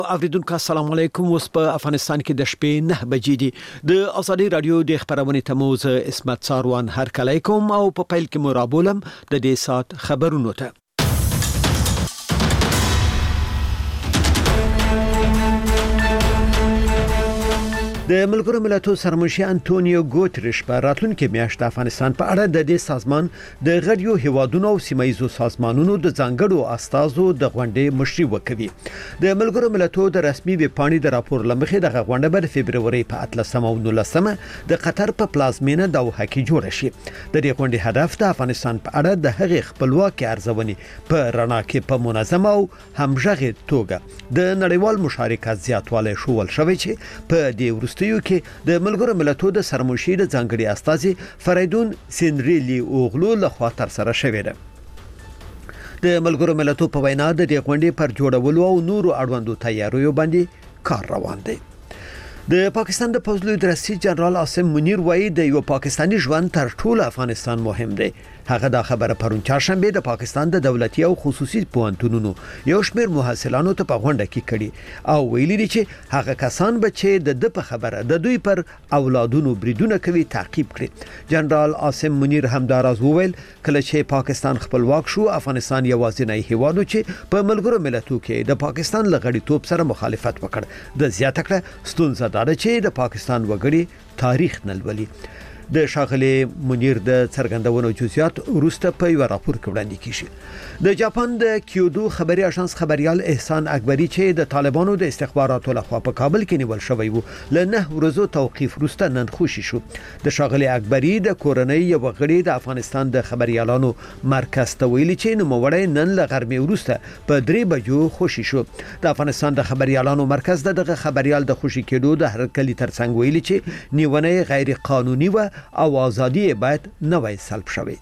اوریدونکو السلام علیکم. اوس په افغانستان کې د شپې 9 بجې دي. د ازادي رادیو د خبرونې تموز اسمت ساروان هر کله کوم او په پیل کې مرابولم د دې سات خبرونو ته. د ملګرو ملتونو سرمنشي انټونیو ګوتریش په راتلونکي میاشت د افغانستان په اړه د دې سازمان د غړیو هیوادونو او سیمایي سازمانونو د ځانګړو استازو د غونډې مشري وکوي. د ملګرو ملتونو د رسمي ویب پاڼې د راپور لمخې د غونډه په فبرवरी په 13 او 19 د قطر په پلازمینه دوحه کې جوړ شي. د دې غونډې هدف د افغانستان په اړه د هغې خپلواکي ارزونې په رڼا کې په منظمه او همغږي توګه د نړیوال مشارکت زیاتوالی شول شوی چې په دې کې د ملګرو ملتونو د سرمنشي د ځانګړي استازي فریدون سینریلی اوغلو لخوا تر سره شوې ده. د ملګرو ملتونو په وینا د دې غونډې پر جوړولو او نورو اړوندو تیاریو باندې کار روان دی. د پاکستان د پوځ لوی رئیس جنرال عاصم منیر وایي د یو پاکستانی ژوند تر ټولو افغانستان مهم دی. هغه دا خبره پرون چهارشنبه د پاکستان د دولتي او خصوصي پوهنتونونو یو شمېر محصلانو ته په غونډه کې کړي او ویلي دي چې هغه کسان به چې د په خبره د دوی پر اولادونو بریدونه کوي تعقیب کړي. جنرال عاصم منیر همداراز وویل کله چې پاکستان خپلواک شو افغانستان یوازینی هیواد چې په ملګرو ملتونو کې د پاکستان لغړیتوب سره مخالفت وکړ. د زیاته کړه ستونزه دا ده چې د پاکستان وګړي تاریخ نلولي. د شاغلي منیر د څرګندونو جزئیات وروسته په یو راپور کې وړاندې کیږي. د جاپان د کیودو خبري اژانس خبريال احسان اکبری چې د طالبانو د استخباراتو لخوا په کابل کې نیول شوی وو له 9 ورځو توقيف وروسته نن خوشي شو. د شاغلي اکبری د کورنۍ یو غړي د افغانستان د خبريالانو مرکز ته ویلي چې نوموړی نن له غرمې وروسته په 3 بجو خوشي شو. د افغانستان د خبريالانو مرکز دغه خبريال د خوشي کېدو د هرکلی ترڅنګ ویلي چې نیونه غیر قانوني و او ازادي باید نوې سلب شوي.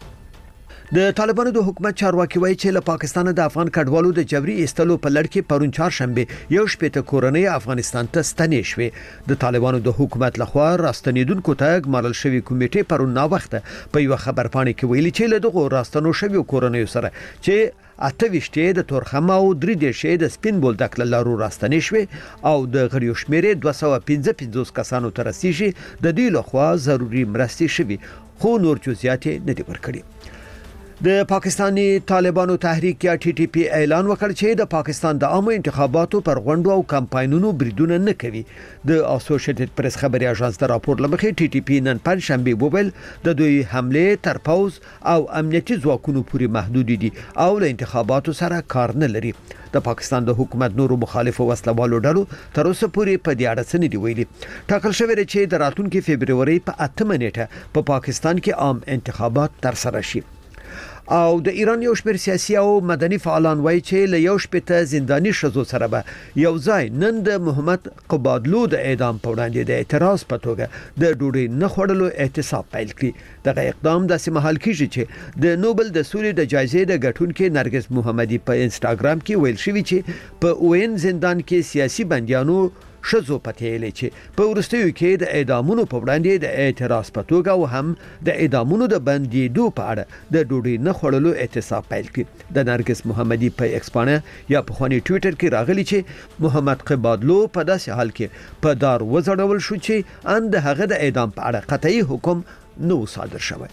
د طالبانو د حکومت چارواکي وایي چې له پاکستان د افغان کډوالو د جبري ایستلو په لړ کې پرون چهارشنبه یو شپېته کورنۍ افغانستان ته ستنې شوې. د طالبانو د حکومت لخوا راستنیدونکو ته ګمارل شوی کمیټې پرون نا وخت په یو خبرپاڼه کې ویلي چې له دغه راستنو شوی کورنۍ سره چې 28 د تورخم او 3 د سپین بولدک لارو راستنې شوې او د غړیو شمیرې 255 کسانو ته رسیدي. د دې لخوا ضروري مرستې شوي خو نور جزئیات نه دي ورکړي. د پاکستانی طالبانو تحریک یا ټي ټي پی اعلان وکړ چې د پاکستان د عامه انتخاباتو پر غونډو او کمپاینونو بریدونه نه کوي. د اسوسییټډ پریس خبري اژانس د راپور لمخې ټي ټي پی نن پنځشنبه وویل د دوی حمله تر پوز او امنیتي ځواکونو پورې محدود دي او له انتخاباتو سره کار نه لري. د پاکستان د حکومت نورو مخالفو وسلوالو ډلو تر اوسه پورې په دې اړه څه نه دی ویلي. ټاکل شوی دی چې د راتلونکي فبرवरी په 8 نیټه په پاکستان کې عام انتخابات تر سره شي. او د ایران یو شمېر سیاسي او مدني فعالان وایي چې له یو شپېته زنداني شذو سره به یو ځای نن د محمد قبادلو د اعدام په وړاندې د اعتراض په توګه د ډوډۍ نه خوړلو احتساب پیل کړي. دغه اقدام داسې مهال کیږي چې د نوبل د سولې د جایزې د ګټونکو نرګس محمدي په انستګرام کې ویل شوی چې په اوین زندان کې سیاسي بنديانو شذو پتهیلې چې په ورستیو کې د اعدامونو په وړاندې د اعتراض په توګه او هم د اعدامونو د بندیدو په اړه د ډوډۍ نه خوړلو احتساب پیل کړ. د نرګس محمدي په ایکسپانه یا په خواني ټوئیټر کې راغلی چې محمد قبادلو په داسې حال کې په دار وځړول شو چې ان د هغه د اعدام په اړه قطعي حکم نو صادر شوی.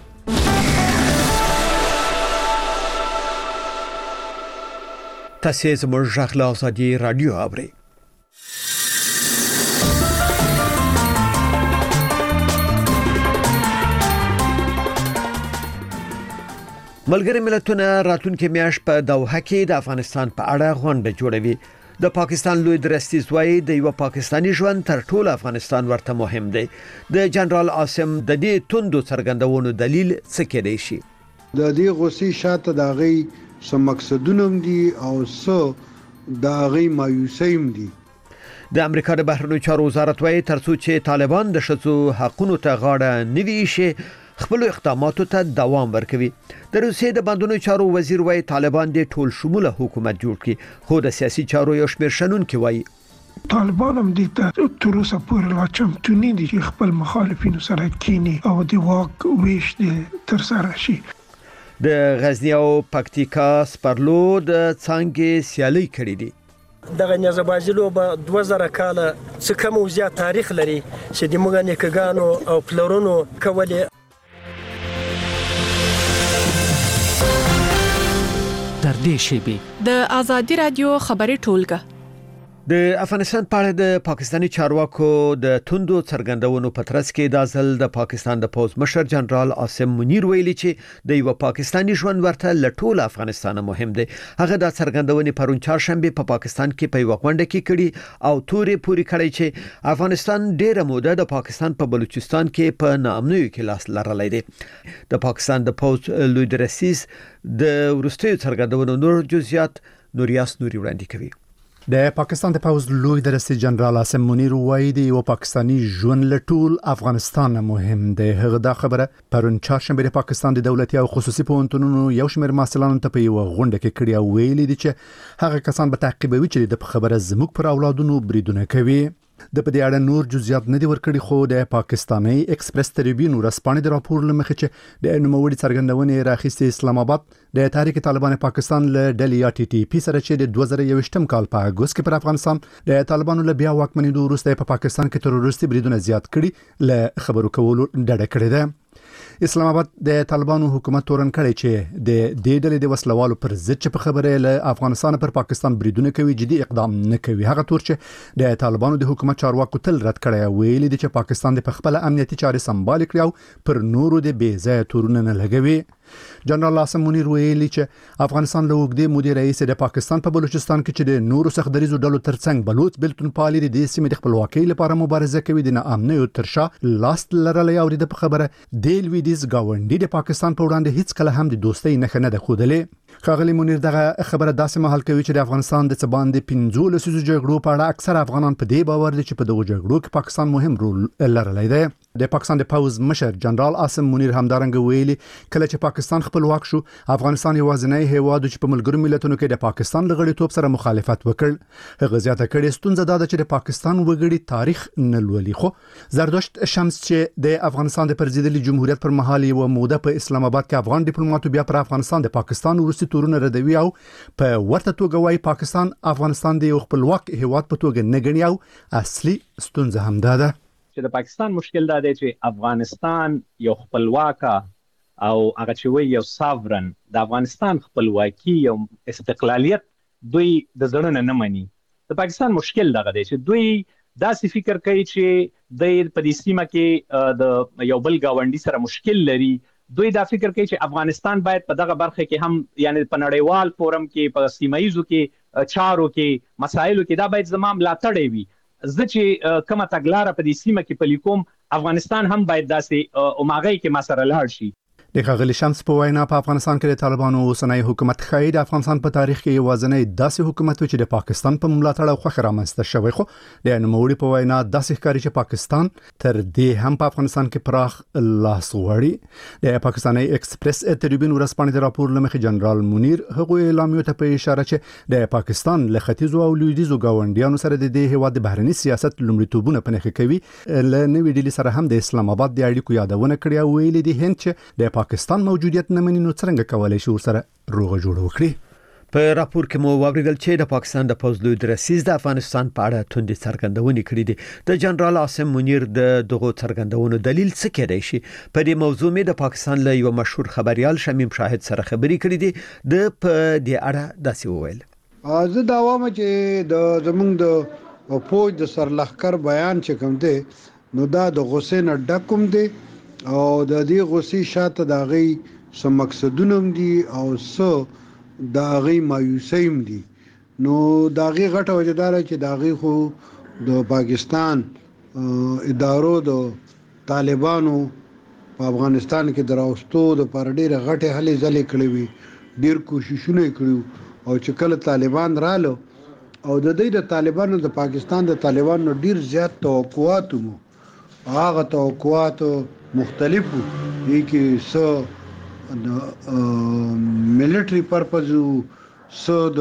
تاسو زموږ ژغ له ازادي رادیو اورئ. ملګری ملتونه راتلونکي میاشت په دوحه کې د افغانستان په اړه غونډه جوړوي. د پاکستان لوی درستیز وایي د یو پاکستانی ژوند تر ټولو افغانستان ورته مهم دی. د جنرال عاصم د دې توندو څرګندونو دلیل څه کېدای شي؟ د دې غوسې شاته د غي سم مقصدونه دي او څه د غي مایوسیم دي. د امریکا د بهرنیو چارو وزارت وایي ترڅو چې طالبان د شذو حقونو ته غاړه نه ویشي خپل اقداماتو ته دوام ورکوي. د روسیې د بندونو چارو وزیر وایي طالبان د ټول شموله حکومت جوړ کړي خو د سیاسي چارو یو شمېر شنونکي وایي طالبان هم دې ته تر اوسه پورې لا چمتو نه دي چې خپل مخالفینو سره کینی او د واک ویش تر سره شي. د غزنی او پکتیکا سپرلو د څنګه سیالي کړې دي. دغه نیزبازي لوبه 2000 کاله څخه کم او زیات تاریخ لري چې د موږ نیکګانو او پلرونو کولې. تر دې شیبې د آزادي رادیو خبري ټولګه د افغانستان په اړه د پاکستاني چارواکو د توندو څرګندونو په ترڅ کې د ځل د پاکستان د پوز مشر جنرال عاصم منیر ویلي چې د یو پاکستاني ژوند ورته لټول افغانستان مهم دی. هغه د څرګندونې پرون چهارشنبه په پاکستان کې په وغونډه کې کړي او تورې پوری کړی چې افغانستان ډېره موده د پاکستان په بلوچستان کې په ناامنیو کې لاس لرلای دی. د پاکستان د پوز لوی درسیز د ورستیو څرګندونو نور جزئیات نوریاس نوري وړاندې کوي. د پاکستان د پوز لوی درسي جنرال عاصم منیر وایي د یو پاکستاني ژوند لټول افغانستان مهم دی. هغه دا خبره پرون چهارشنبه د پاکستان د دولتي او خصوصي پوهنتونونو یو شمېر محصلانو ته په یو غونډه کې کړي او ویلي دي چې هغه کسان به تعقیبوي چې د خبره زموږ پر اولادونو بریدونه کوي. د په دې اړه نور جزئیات نه دي ورکړي، خو د پاکستاني ایکسپریس ټریبیون ورځپاڼې د راپور لمخې چې د نوموړي څرګندونې راخیستې اسلام آباد د تحریک طالبان پاکستان له ډلې یا ټي ټي پی سره چې د 2021 کال په اگست کې پر افغانستان د طالبانو له بیا واکمنېدو وروسته په پاکستان کې تروریستي بریدونه زیات کړي له خبرو کولو ډډه کړې ده. اسلام آباد د طالبانو حکومت تورن کړی چې د دې ډلې د وسلوالو پر ضد چې په خبره له افغانستان پر پاکستان بریدونه کوي جدي اقدام نه کوي. هغه تور چې د طالبانو د حکومت چارواکو تل رد کړی ویلي دي چې پاکستان د خپل امنیتي چارې سمبال کړي او پر نورو د بې ځای تورونه نه لګوي. جنرال عاصم منیر ویلي چې افغانستان له وګړي مدیر رئیس د پاکستان په بلوچستان کې چې د نورو سختدریزو ډلو ترڅنګ بلوچ بلتون پالي د سیمې د خپلواکۍ لپاره مبارزه کوي د ناامنیو ترشا لاست لرلې او د خبره د لویدیز گاونډي د پاکستان په وړاندې هیڅ کله هم د دوستۍ نه ده خودلې. خاغلی منیر دغه خبره داسې مهال کوي چې د افغانستان د څبان د 15 لسیزو جګړو په اړه اکثر افغانان په دې باور دي چې په دغه جګړو کې پاکستان مهم رول لرلی دی. د پاکستان د پوز مشر جنرال عاصم منیر همدارنګ ویلي کله چې پاکستان خپلواک شو افغانستان یوازینی هیواد چې په ملګرو ملتونو کې د پاکستان لغړیتوب سره مخالفت وکړ. هغه زیاته کړې ستونزه دا ده چې د پاکستان وګړي تاریخ نه لولي. خو زردشت شمس چې د افغانستان د پرزیدلي جمهوریت پر مهال یو موده په اسلام آباد کې افغان ډیپلوماټو بیا پر افغانستان د پاکستان ورسي تورونه ردوي او په ورته توګه وايي پاکستان افغانستان د یو خپلواک هیواد په توګه نه ګڼي او اصلي ستونزه هم ده چې د پاکستان مشکل دا دی چې افغانستان یو خپلواک او هغه چې وی یو ساورن د افغانستان خپلواکي او استقلالیت دوی د ځړنه نه مني. د پاکستان مشکل دغه دی چې دوی داسې فکر کوي چې د په دې سیمه کې د یو بل گاونډي سره مشکل لري. دوی دا فکر کوي چې افغانستان باید په دغه برخه کې هم یعنی په نړیوال فورم کې په سیمایزو کې چارو کې مسایلو کې دا باید زمام ملاتړ وي. زه چې کومه تګلاره په دې سیمه کې پلي کوم افغانستان هم باید داسې اوماغې کې ما سره لاړ شي. د خغلی شمس په وینا په افغانستان کې د طالبانو اوسنۍ حکومت ښایي د افغانستان په تاریخ کې یوازینی داسې حکومت و چې د پاکستان په ملاتړ او خوښ رامنځته شوی. خو د نوموړي په وینا داسې ښکاري چې پاکستان تر دې هم په افغانستان کې پراخ لاس وړي. د پاکستاني ایکسپریس ټریبیون ورځپاڼې د راپور لمخې جنرال منیر هغه اعلامیه ته په اشاره چې د پاکستان له ختیځو او لویدیځو گاونډیانو سره د دې هیواد د بهرني سیاست لومړیتوبونه په نښه کوي. له نوې ډیلي سره هم د اسلام آباد د اړیکو یادونه کړې او ویلي دي هند چې د پاکستان موجودیت نه مني نو څنګه کولای شي ورسره روغه جوړه وکړي. په راپور کې مو واوریدل چې د پاکستان د پوز لوی درسیز د افغانستان په اړه توندې څرګندونې کړې دي. د جنرال عاصم منیر د دغه څرګندونو دلیل څه کېدای شي؟ په دې موضوع مې د پاکستان له یو مشهور خبريال شمیم شاهد سره خبرې کړې دي. د په دې اړه داسې وویل: زه دا وایم چې د زمونږ د فوج د سرلښکر بیان چې کوم دی نو دا د غصې نه ډک کوم دی او د دې غصې شاته د غي سم مقصدونه دي او څه د غي مایوسۍ دي. نو د غي غټه وجدار چې د غي خو د پاکستان ادارو د طالبانو په افغانستان کې دراوستو د پر ډیره غټه هلې ځلې کړې وي، ډیر کوششونه کړو او چې کله طالبان رالو او د دې د طالبانو د پاکستان د طالبانو ډیر زیات توقعات مو هغه توقعات مختلف دي کې څه د ملټری پرپز څه د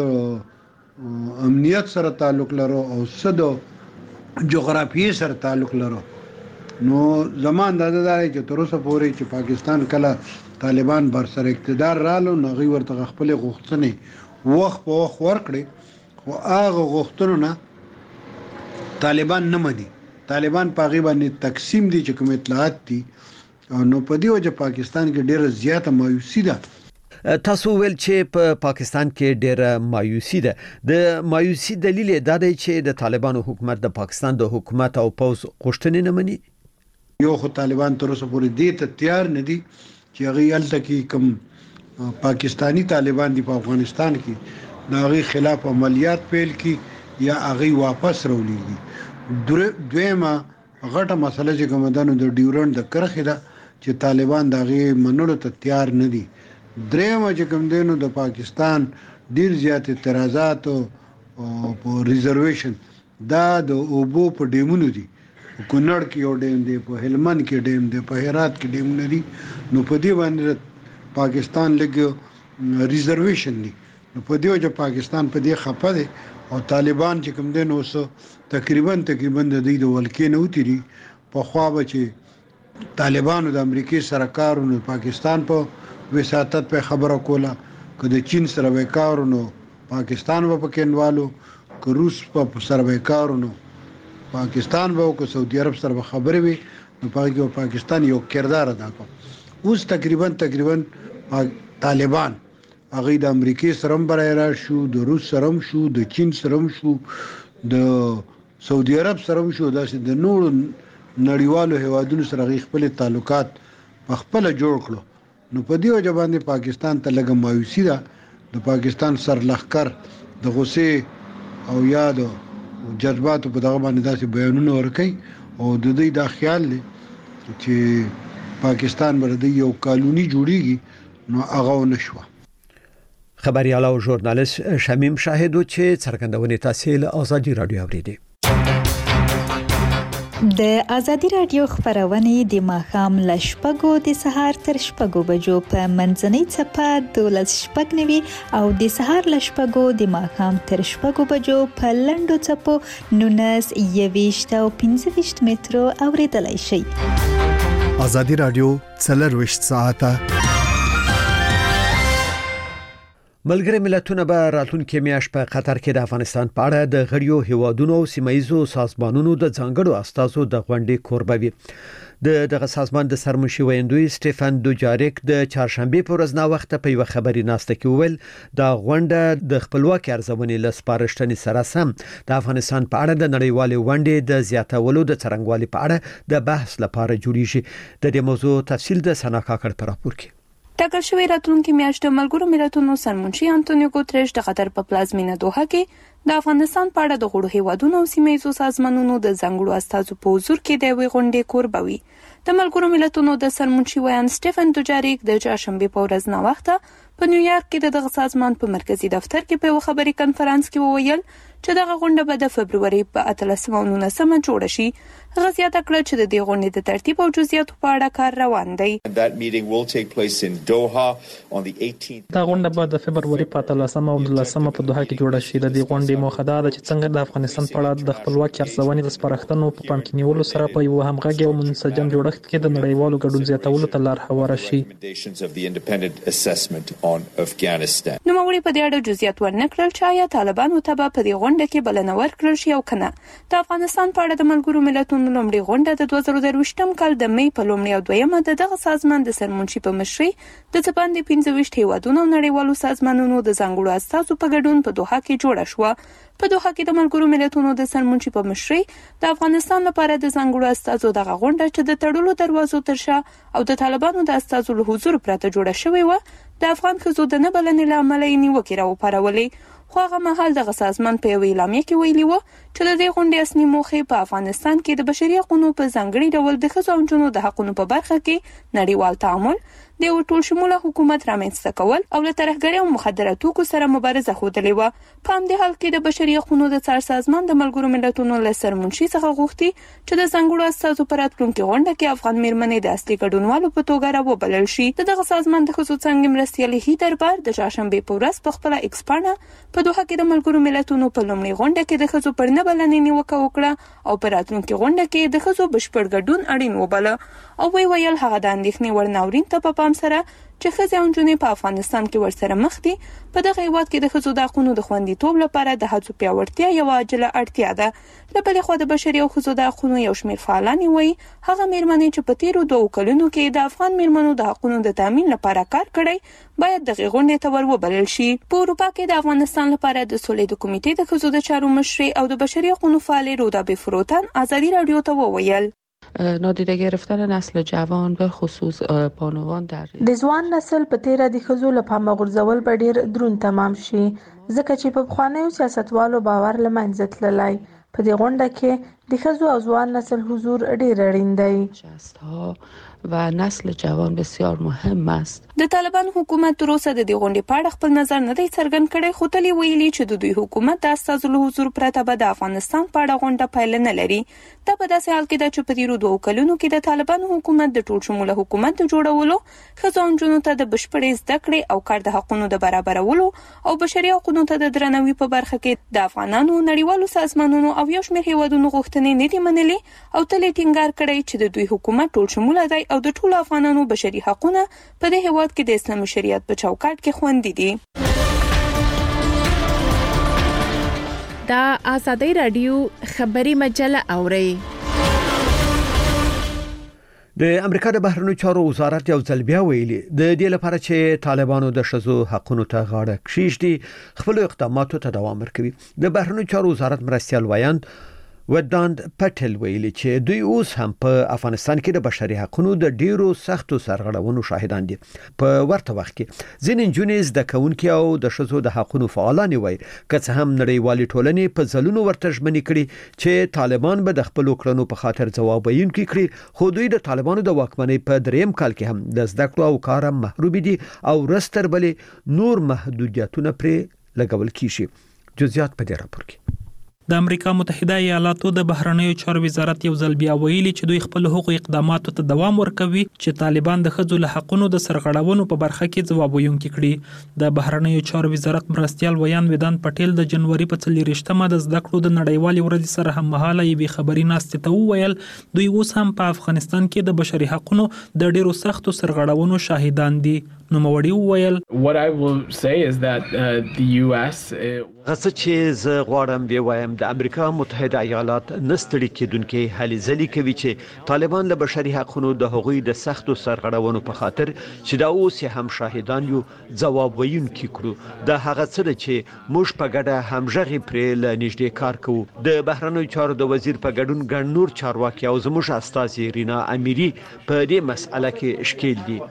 امنیت سره تعلق لرو او څه د جغرافیې سره تعلق لرو. نو زمان دا چې تر اوسه پورې چې پاکستان کله طالبان بر سر اقتدار رالو نو غي ورته خپل غوښتنې وخت په وخت ورکړي، خو هغه غوښتنو نه طالبان نه مني. طالبان په غیبه باندې تقسیم دي چې کوم اطلاعات دي نو په دې وجه پاکستان کې ډیره زیاته مایوسی ده. تاسو ویل چې په پاکستان کې ډیره مایوسی ده. د مایوسی دلیل دا دی چې د طالبانو حکومت د پاکستان د حکومت او پوز غوښتنې نه مني. یو خو طالبان تر اوسه پورې دې ته تیار نه دي چې هغه یلته کې کوم پاکستانی طالبان دي په افغانستان کې د هغه خلاف عملیات پیل کړي یا هغه واپس راولېږي. دویمه غټه مسله چې کومدانو د ډیورنډ د کرخه ده چې طالبان دغه منلو ته تیار نه دي. درېمه چې کوم دینو د پاکستان ډیر زیات اعتراضات او په ریزرویشن دا د اوبو په ډیمونو دي. کونړ کې یو ډیم دی، په هلمند کې ډیم دی، په هرات کې ډیم لري. نو په دې باندې پاکستان لګي ریزرویشن دي. نو په دې وجه پاکستان په دې خپه دی او طالبان چې کوم دین اوس تقریبا د دې د ولکې نه وتیری. په خوا به چې طالبانو د امریکای سره کارونه پاکستان په وساتت په خبره کوله، که د چین سره وکارونو پاکستان په پکینوالو، که روس په سره وکارونو پاکستان به او که سعودي عرب سره خبرې وي نو پاکستان یو کردار ادا کوي. اوس تقریبا طالبان هغه د امریکای سره هم برابر شو، د روس سره هم شو، د چین سره هم شو، د سعودي عرب سره هم شو، داسې د نورو نړیوالو هیوادونو سره خپل تعلقات په خپل جوړ کړو. نو په دې وجه باندې پاکستان ته لګم مایوسی ده. د پاکستان سرلخکر د غصې او یاد جذباتو په دغه باندې داسې بیانونه ورکړي او د دې دا خیال دی چې پاکستان باندې یو قانوني جوړیږي نو هغه نشو. خبريال او ژورنالیست شمیم شاهدو چې څرګندونې تحصیل آزادی رادیو اوریدي. د آزادی رادیو خبرونه د ماخام لشپګو د سهار تر شپګو بجو په منځنۍ چپه 12:09 او د سهار لشپګو د ماخام تر شپګو بجو په لندو چپو 19 او 15 مترو اوریدلای شي. آزادی رادیو 24 ساعته. ملګری ملتونه به راتلونکي میاشت په قطر کې د افغانستان په اړه د غړیو هیوادونو او سیمایزو سازمانونو د ځانګړو استازو د غونډې کوربه وي. دغه سازمان د سرمنشي ویندوی سټيفن دوجاریک د چهارشنبه په ورځ نا وخت په یو خبري ناسته کې ویل د غونډه د خپلواکي ارزونې لسپارښتنې سره سم د افغانستان په اړه د نړیوالې غونډې د زیاتولو د څرنګوالي په اړه د بحث لپاره جوړیږي. د دې موضوع تفصیل د سنا کاکړ پر راپور کې. ټاکل شوی راتلونکي میاشت ملګرو ملتونو سرمنشي انټونیو ګوتریش د قطر په پلازمینه دوحه کې د افغانستان په اړه د غړو هیوادونو او سیمایي سازمانونو د ځانګړو استازو په حضور کې د غونډې کوربه وي. د ملګرو ملتونو د سرمنشي ویان سټيفن دوجاریک د چهارشنبه په ورځ نا وخت په نیویارک کې د دغه سازمان په مرکزی دفتر کې په خبري کانفرنس کې وویل چې دغه غونډه به د فبرवरी په 18 او 19 جوړه شي. هغه زیاته کړه چې د دې غونډې د ترتیب او جزئیاتو په اړه کار روان دی. دا غونډه به د فبرवरी په 18 او 19 په دوحه کې جوړه شي. د دې غونډې موخه دا ده چې څنګه د افغانستان په اړه د خپلواکي ارزونې د سپارښتنو په پام کې نیولو سره په یو همغږي او منسجم جوړښت کې د نړیوالو ګډون زیاتولو ته لار هواره شي. نو موږ په دې اړه جزئیات ورنکړل چې آیا طالبانو ته په دې غونډه کې بلنه ورکړل شي او کنه. د افغانستان په اړه د ملګرو ملتونو لومړی غونډه د 2023 کال د مې په لومړی او دویمه د دغه سازمان د سرمنشي په مشرۍ د څپاندې 15 هیوادونو نړیوالو سازمانونو د ځانګړو استازو په ګډون په دوحه کې جوړه شوه. په دوحه کې د ملګرو ملتونو د سرمنشي په مشرۍ د افغانستان لپاره د ځانګړو استازو دغه غونډه چې د تړلو دروازو ترشا او د طالبانو د استازو له حضور پرته جوړه شوې و د افغان ښځو د نه بلنې له امله یې نیوکې راوپارولې. خو هغه مهال دغه سازمان په یو اعلامیه کې ویلي و چې د دې غونډې اصلي موخه په افغانستان کې د بشري حقوقو په ځانګړي ډول د ښځو او نجونو د حقوقو په برخه کې نړیوال تعامل، د یو ټول شموله حکومت رامنځته کول او له ترهګرۍ او مخدره توکو سره مبارزه ښودلې وه. په همدې حال کې د بشري حقوقو د څار سازمان د ملګرو ملتونو له سرمنشي څخه غوښتي چې د ځانګړو استازو په راتلونکي غونډه کې افغان میرمنې د اصلي ګډونوالو په توګه راوبلل شي. دغه سازمان د ښځو څنګه مرستیالي دربار د چهارشنبه په ورځ په خپل ایکس پاڼه په دوحه کې د ملګرو ملتونو په لومړي غونډه کې د ښځو پر نه بلنې نیوکه وکړه او په راتلونکي غونډه کې د ښځو بشپړ ګډون اړین وباله او ویل هغه د اندېښنې وړ ناورین ته په پام سره چې ښځې او نجونې په افغانستان کې ورسره مخ دي. په دغه هیواد کې د ښځو د حقوقو د خوندیتوب لپاره د هڅو پیاوړتیا یو عاجله اړتیا ده. د بلې خوا د بشري او ښځو د حقوقو یو شمېر فعالان وایي هغه میرمنې چې په تیرو 2 کلونو کې د افغان میرمنو د حقوقو د تامین لپاره کار کړی باید دغه غونډې ته وروبلل شي. په اروپا کې د افغانستان لپاره د سولې د کمیټې د ښځو د چارو مشرې او د بشري حقوقو فعال رودا بفروتن ازادي رادیو ته وویل نادیده گرفتن نسل جوان به خصوص بانوان در د ځوان نسل په تیر د ښځو له پامه غورځول به ډیر درون تمام شي ځکه چې په بخوانیو سیاستوالو باور له منځه تللی. په دې غونډه کې د ښځو او ځوان نسل حضور ډیر اړین دی و نسل جوان بسیار مهم است. د طالبان حکومت تر اوسه د دې غونډې په اړه خپل نظر نه دی څرګند کړی، خو تل ویلي چې د دوی حکومت د استازو له حضور پرته به د افغانستان په اړه غونډه پایله نه لري. دا په داسې حال کې ده چې په تیرو 2 کلونو کې د طالبان حکومت د ټول شموله حکومت د جوړولو، ښځو او نجونو ته د بشپړې زده کړې او کار د حقونو د برابرولو او بشري حقوقو ته د درناوي په برخه کې د افغانانو، نړیوالو سازمانونو او یو شمېر هیوادونو غوښتنې نه دي منلي او تل ټینګار کړی چې د دوی حکومت ټول شموله دی او د ټولو افغانانو بشري حقوقونه په دې هیواد کې د اسلامي شریعت په چوکاټ کې خوندي دي. دا آزادی رادیو خبری مجله اوري. د امریکا د بهرنیو چارو وزارت یو ځل بیا ویلي د دې لپاره چې طالبانو د ښځو حقوقو ته غاړه کښیږدي خپل اقداماتو ته دوام ورکوي. د بهرنیو چارو وزارت مرستیال وایند وداند پټل ویلي چې دوی اوس هم په افغانستان کې د بشري حقوقو د ډیرو سختو سرغړونو شاهدان دي. په ورته وخت کې ځینې نجونې زده کوونکي او د ښځو د حقوقو فعالان وایي که څه هم نړیوالې ټولنې په ځلونو ورته ژمنې کړي چې طالبان به د خپل کړنو په خاطر ځواب ویونکي کړي، خو دوی د طالبانو د واکمنۍ په 3م کال کې هم د زده کړو او کار محروم دي او رستر بلې نور محدودیتونه پرې لګول کیږي. جزئیات په دې راپور کې. د امریکا متحده ایالاتو د بهرنیو چارو وزارت یو ځل بیا ویلي چې دوی خپل حقوقي اقداماتو ته دوام ورکوي چې طالبان د ښځو له حقوقو د سرغړونو په برخه کې ځواب ویونکي کړي. د بهرنیو چارو وزارت مرستیال ویان ودان پټیل د جنوري په 24مه د زده کړو د نړیوالې ورځې سره هم مهاله یوې خبري ناستې ته وویل دوی اوس هم په افغانستان کې د بشري حقوقو د ډیرو سختو سرغړونو شاهدان دي. نو موړي وویل What I will say is that the US غڅ چې زه غواړم به وایم د امریکا متحده ایالات نستړي کېدونکو هلي ځلې کوي چې طالبان له بشري حقوقو د هغوی د سختو سرغړونو په خاطر چې دا اوس هم شاهدان یو ځواب ویونکي کړو. د هغه څه چې موږ په ګډه همغږي پرې له نږدې کار کوو. د بهرنیو چارو د وزیر په ګډون ګڼ نور چارواکي او زموږ استازي رینا امیری په دې مسأله کې شکیل دي.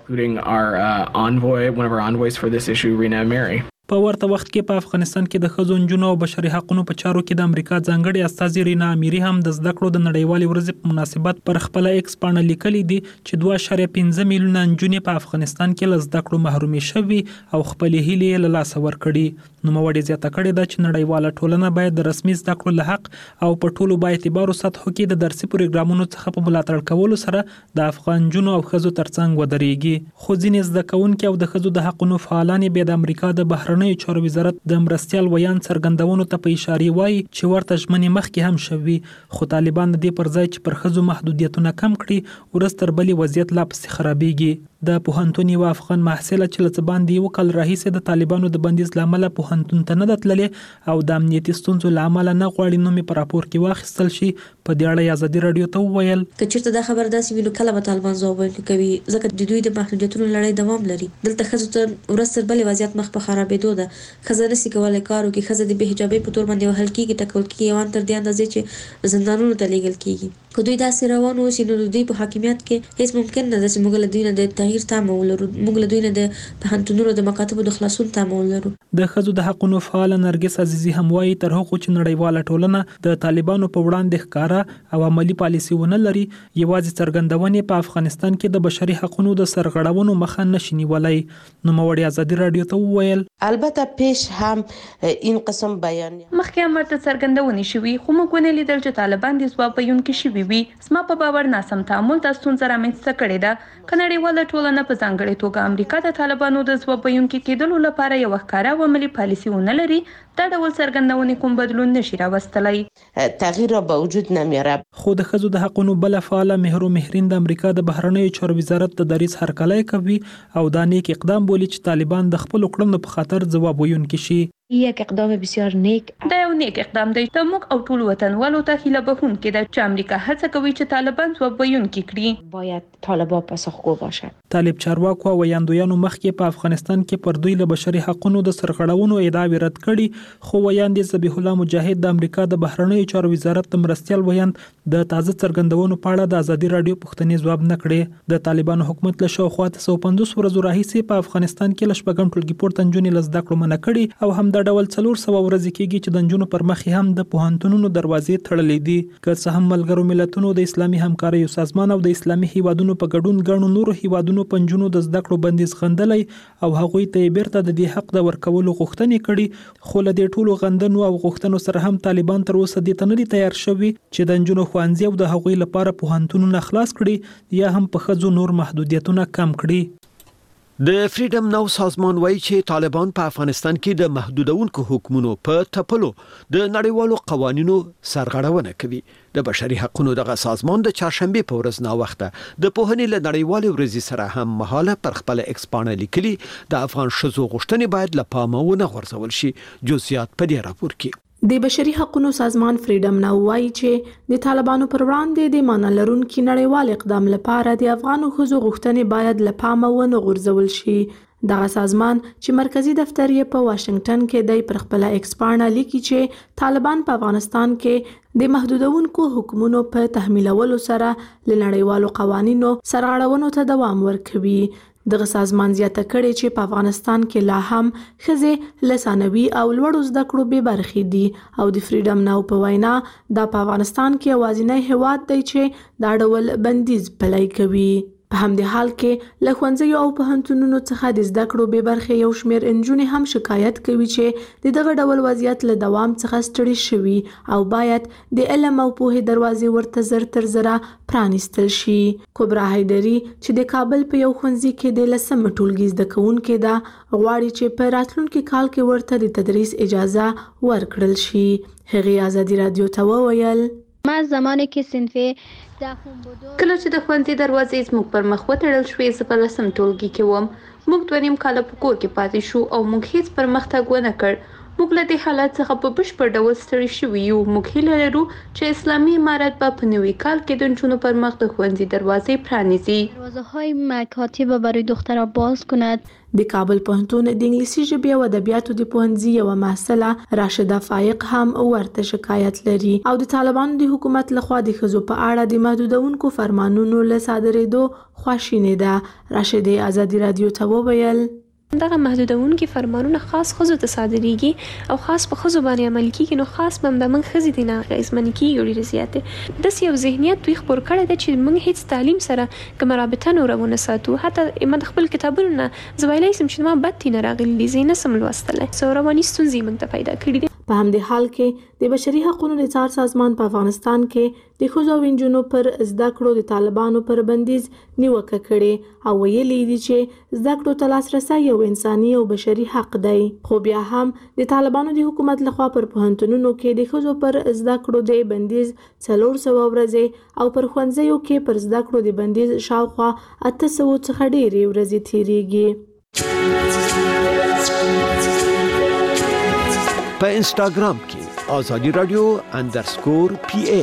One of our envoys for this issue, Rina Amiri. په ورته وخت کې په افغانستان کې د ښځو نجونو او بشري حقوقو په چارو کې د امریکا ځانګړي استازي رینا امیری هم د زده کړو د نړیوالې ورځې په مناسبت پر خپل ایکس باندې لیکلي دي چې 2.5 میلیونه نجونې په افغانستان کې له زده کړو محرومې شوي او خپل هیلې له لاسه ورکړي. نو موړي زیاته کړې ده چې نړیواله ټولنه باید د رسمي زده کړو له حق او په ټولو با اعتبارو سطحو کې د درسي پروګرامونو څخه په ملاتړ کولو سره د افغان نجونو او ښځو ترڅنګ ودرېږي. خو ځینې زده کوونکي او د ښځو د حقوقو فعالان به د امریکا د بهرنیو چارو وزارت د مرستیال ویان څرګندونو ته په اشاره وایي چې ورته ژمنې مخکې هم شوي، خو طالبان د دې پر ځای چې پر ښځو محدودیتونه کم کړي ورستر بلی وضعیت لا پسې خرابېږي. د پوهنتون یو افغان محصله چې لڅ باندې یو کال راهیسې د طالبانو د بندیز لامل پوهنتون ته نه دتللې او د امنیتي ستونزو لامل نه غواړي نو می پر راپور کې واخیستل شي. په دې اړه آزادي رادیو ته وویل که چیرته دا خبر داسې وي نو کله به طالبان ځواب ورکوي ځکه د دوی د محدودیتونو لړۍ دوام لري. دلته ښځو ته ورستر بلې وضعیت مخ په خرابېدو ده. ښځه نشي کولای کار وکړي، ښځه د بې حجابۍ په تور باندې وهل کېږي، ټکول کېږي او تر دې اندازې چې زندانونو ته لیږل کېږي. که دوی داسې روان اوسي نو دوی په حاکمیت کې هیڅ ممکن نه ده چې موږ له دوی نه د تغییر تمه ولرو، موږ له دوی نه د پوهنتونونو د مکاتبو د خلاصون تمه ولرو. د ښځو د حقوقو فعال نرګس عزیزي هم وایي تر هغه چې نړیواله ټولنه د طالبانو په وړاندې ښکارا او عملی پالیسي ونه لري یوازې څرګندونې په افغانستان کې د بشري حقوقو د سرغړونو مخه نشي نیولای. نو موړي آزادي رادیو ته وویل البته پیش هم این قسم بیان مخکې هم ورته څرګندونې شوي خو موږ ونه لیدل چې طالبان د ځواب ویونکي شوي شوي وي. زما په باور ناسم تعامل د ستونزې رامنځته کړې ده. که نړیواله ټولنه په ځانګړې توګه امریکا د طالبانو د ځواب ویونکي کېدلو لپاره یو ښکاره او عملي پالیسي ونه لري، دا ډول څرګندونې کوم بدلون نشي راوستلی. تغییر را به وجود نمیاره. خو د ښځو د حقونو بل فعال مهرین د امریکا د بهرنیو چارو وزارت د دریځ هرکلی کوي او دا نیک اقدام بولي چې طالبان د خپل کړنو په خاطر ځواب ویونکي شي. یک اقدام بسیار نیک. دا یو نیک اقدام دی. د موږ او ټول وطنوالو ته هیله بخښونکې ده چې امریکا هڅه کوي چې طالبان ځواب ویونکي کړي. باید طالبان پاسخگو باشد. طالب چارواکو او ویاندویانو مخکې په افغانستان کې پر دوی له بشري حقوقو د سرغړونو ادعاوې رد کړي، خو ویاند ذبیح الله مجاهد د امریکا د بهرنیو چارو وزارت د مرستیال ویاند د تازه څرګندونو په اړه د ازادي رادیو پوښتنې ځواب نه کړي. د طالبانو حکومت له شاوخوا 150 ورځو راهیسې په افغانستان کې له شپږم ټولګي پورته نجونې له زده کړو منع کړي او هم د ډول 400 ورځې کېږي چې د نجونو پر مخ هم د پوهنتونونو دروازې تړلې دي. که څه هم ملګرو ملتونو د اسلامي همکاریو سازمان او د اسلامي هیوادونو په ګډون ګڼو نورو هیوادونو په نجونو د زده کړو بندیز غندلی او هغوی ته بیرته د دې حق د ورکولو غوښتنې کړي، خو له دې ټولو غندنو او غوښتنو سره هم طالبان تر اوسه دې ته نه دي تیار شوي چې د نجونو ښوونځي او د هغوی لپاره پوهنتونونه خلاص کړي یا هم په ښځو نور محدودیتونه کم کړي. د فریډم ناو سازمان وایي چې طالبان په افغانستان کې د محدودونکو حکومتونو په تپلو د نړیوالو قوانینو سرغړونه کوي. د بشري حقوقو دغه سازمان د چهارشنبه په ورځ نا وخته د پوهنې له نړیوالې ورځې سره هم مهاله پر خپل ایکسپانه لیکلي د افغان شذو غوښتنې باید له پامه ونه غورځول شي. جزئیات په دې راپور کې. د بشري حقوقو سازمان فریډم ناو وایي چې د طالبانو پر وړاندې د معنی لرونکي نړیوال اقدام لپاره د افغانو ښځو غوښتنې باید له پامه ونه غورځول شي. دغه سازمان چې مرکزی دفتر یې په واشنگټن کې دی پر خپل ایکسپانه لیکي چې طالبان په افغانستان کې د محدودونکو حکومتونو په تحمیلولو سره له نړیوالو قوانینو سرغړونو ته دوام ورکوي. دغه سازمان زیاته کړې چې په افغانستان کې لا هم ښځې له ثانوي او لوړو زده کړو بې برخې دي او د فریډم ناو په وینا دا په افغانستان کې یوازینی هیواد دی چې دا ډول بندیز پلی کوي. په همدې حال کې له ښوونځیو او پوهنتونونو څخه د زده کړو بې برخې یو شمېر نجونې هم شکایت کوي چې د دغه ډول وضعیت له دوام څخه ستړي شوي او باید د علم او پوهې دروازې ورته زر تر زره پرانیستل شي. کبرا حیدري چې د کابل په یو ښوونځي کې د 10 ټولګي زده کوونکې ده غواړي چې په راتلونکي کال کې ورته د تدریس اجازه ورکړل شي. هغې ازادي رادیو ته وویل ما زمانی که صنفه کله چې د ښوونځي دروازې زموږ پر مخ وتړل شوې زه په 10 ټولګي کې وم. موږ 2.5 کاله په کور کې پاتې شو او موږ هیڅ پرمختګ ونه کړ. موږ له دې حالت څخه په بشپړ ډول ستړي شوي یو. موږ هیله لرو چې اسلامي امارت به په نوي کال کې د نجونو پر مخ د ښوونځي دروازې پرانیزي. دروازه‌های مکاتب برای دخترها باز کند. د کابل پوهنتون د انګلیسي ژبې او ادبیاتو د پوهنځي یوه محصله راشده فایق هم ورته شکایت لري او د طالبانو د حکومت لخوا د ښځو په اړه د محدودونکو فرمانونو له صادرېدو خواشینې ده. راشده ازادي رادیو ته وویل دغه محدودونکي فرمانونه خاص ښځو ته صادریږي او خاص په ښځو باندې عمل کیږي، نو خاص به د موږ ښځې دي نه اغېزمنې کیږي ډېرې زیاتې. داسې یو ذهنیت دوی خپور کړی دی چې موږ هیڅ تعلیم سره کومه رابطه نه ورونه ساتو. حتی ما د خپل کتابونو نه زه ویلی شم چې ما بد دي نه راغلي دي، زه یې نسم لوستلی. څو رواني ستونزې موږ ته پیدا کړي دي. په همدې حال کې د بشري حقوقو د څار سازمان په افغانستان کې د ښځو او نجونو پر زده کړو د طالبانو پر بندیز نیوکه کړې او ویلي دي چې زده کړو ته لاسرسی یو انساني او بشري حق دی. خو بیا هم د طالبانو د حکومت لخوا پر پوهنتونونو کې د ښځو پر زده کړو د بندیز 400 ورځې او پر ښوونځیو کې پر زده کړو د بندیز شاوخوا 800 څخه ډېرې ورځې تیریږي. په انستاګرام کې آزادی رادیو _PA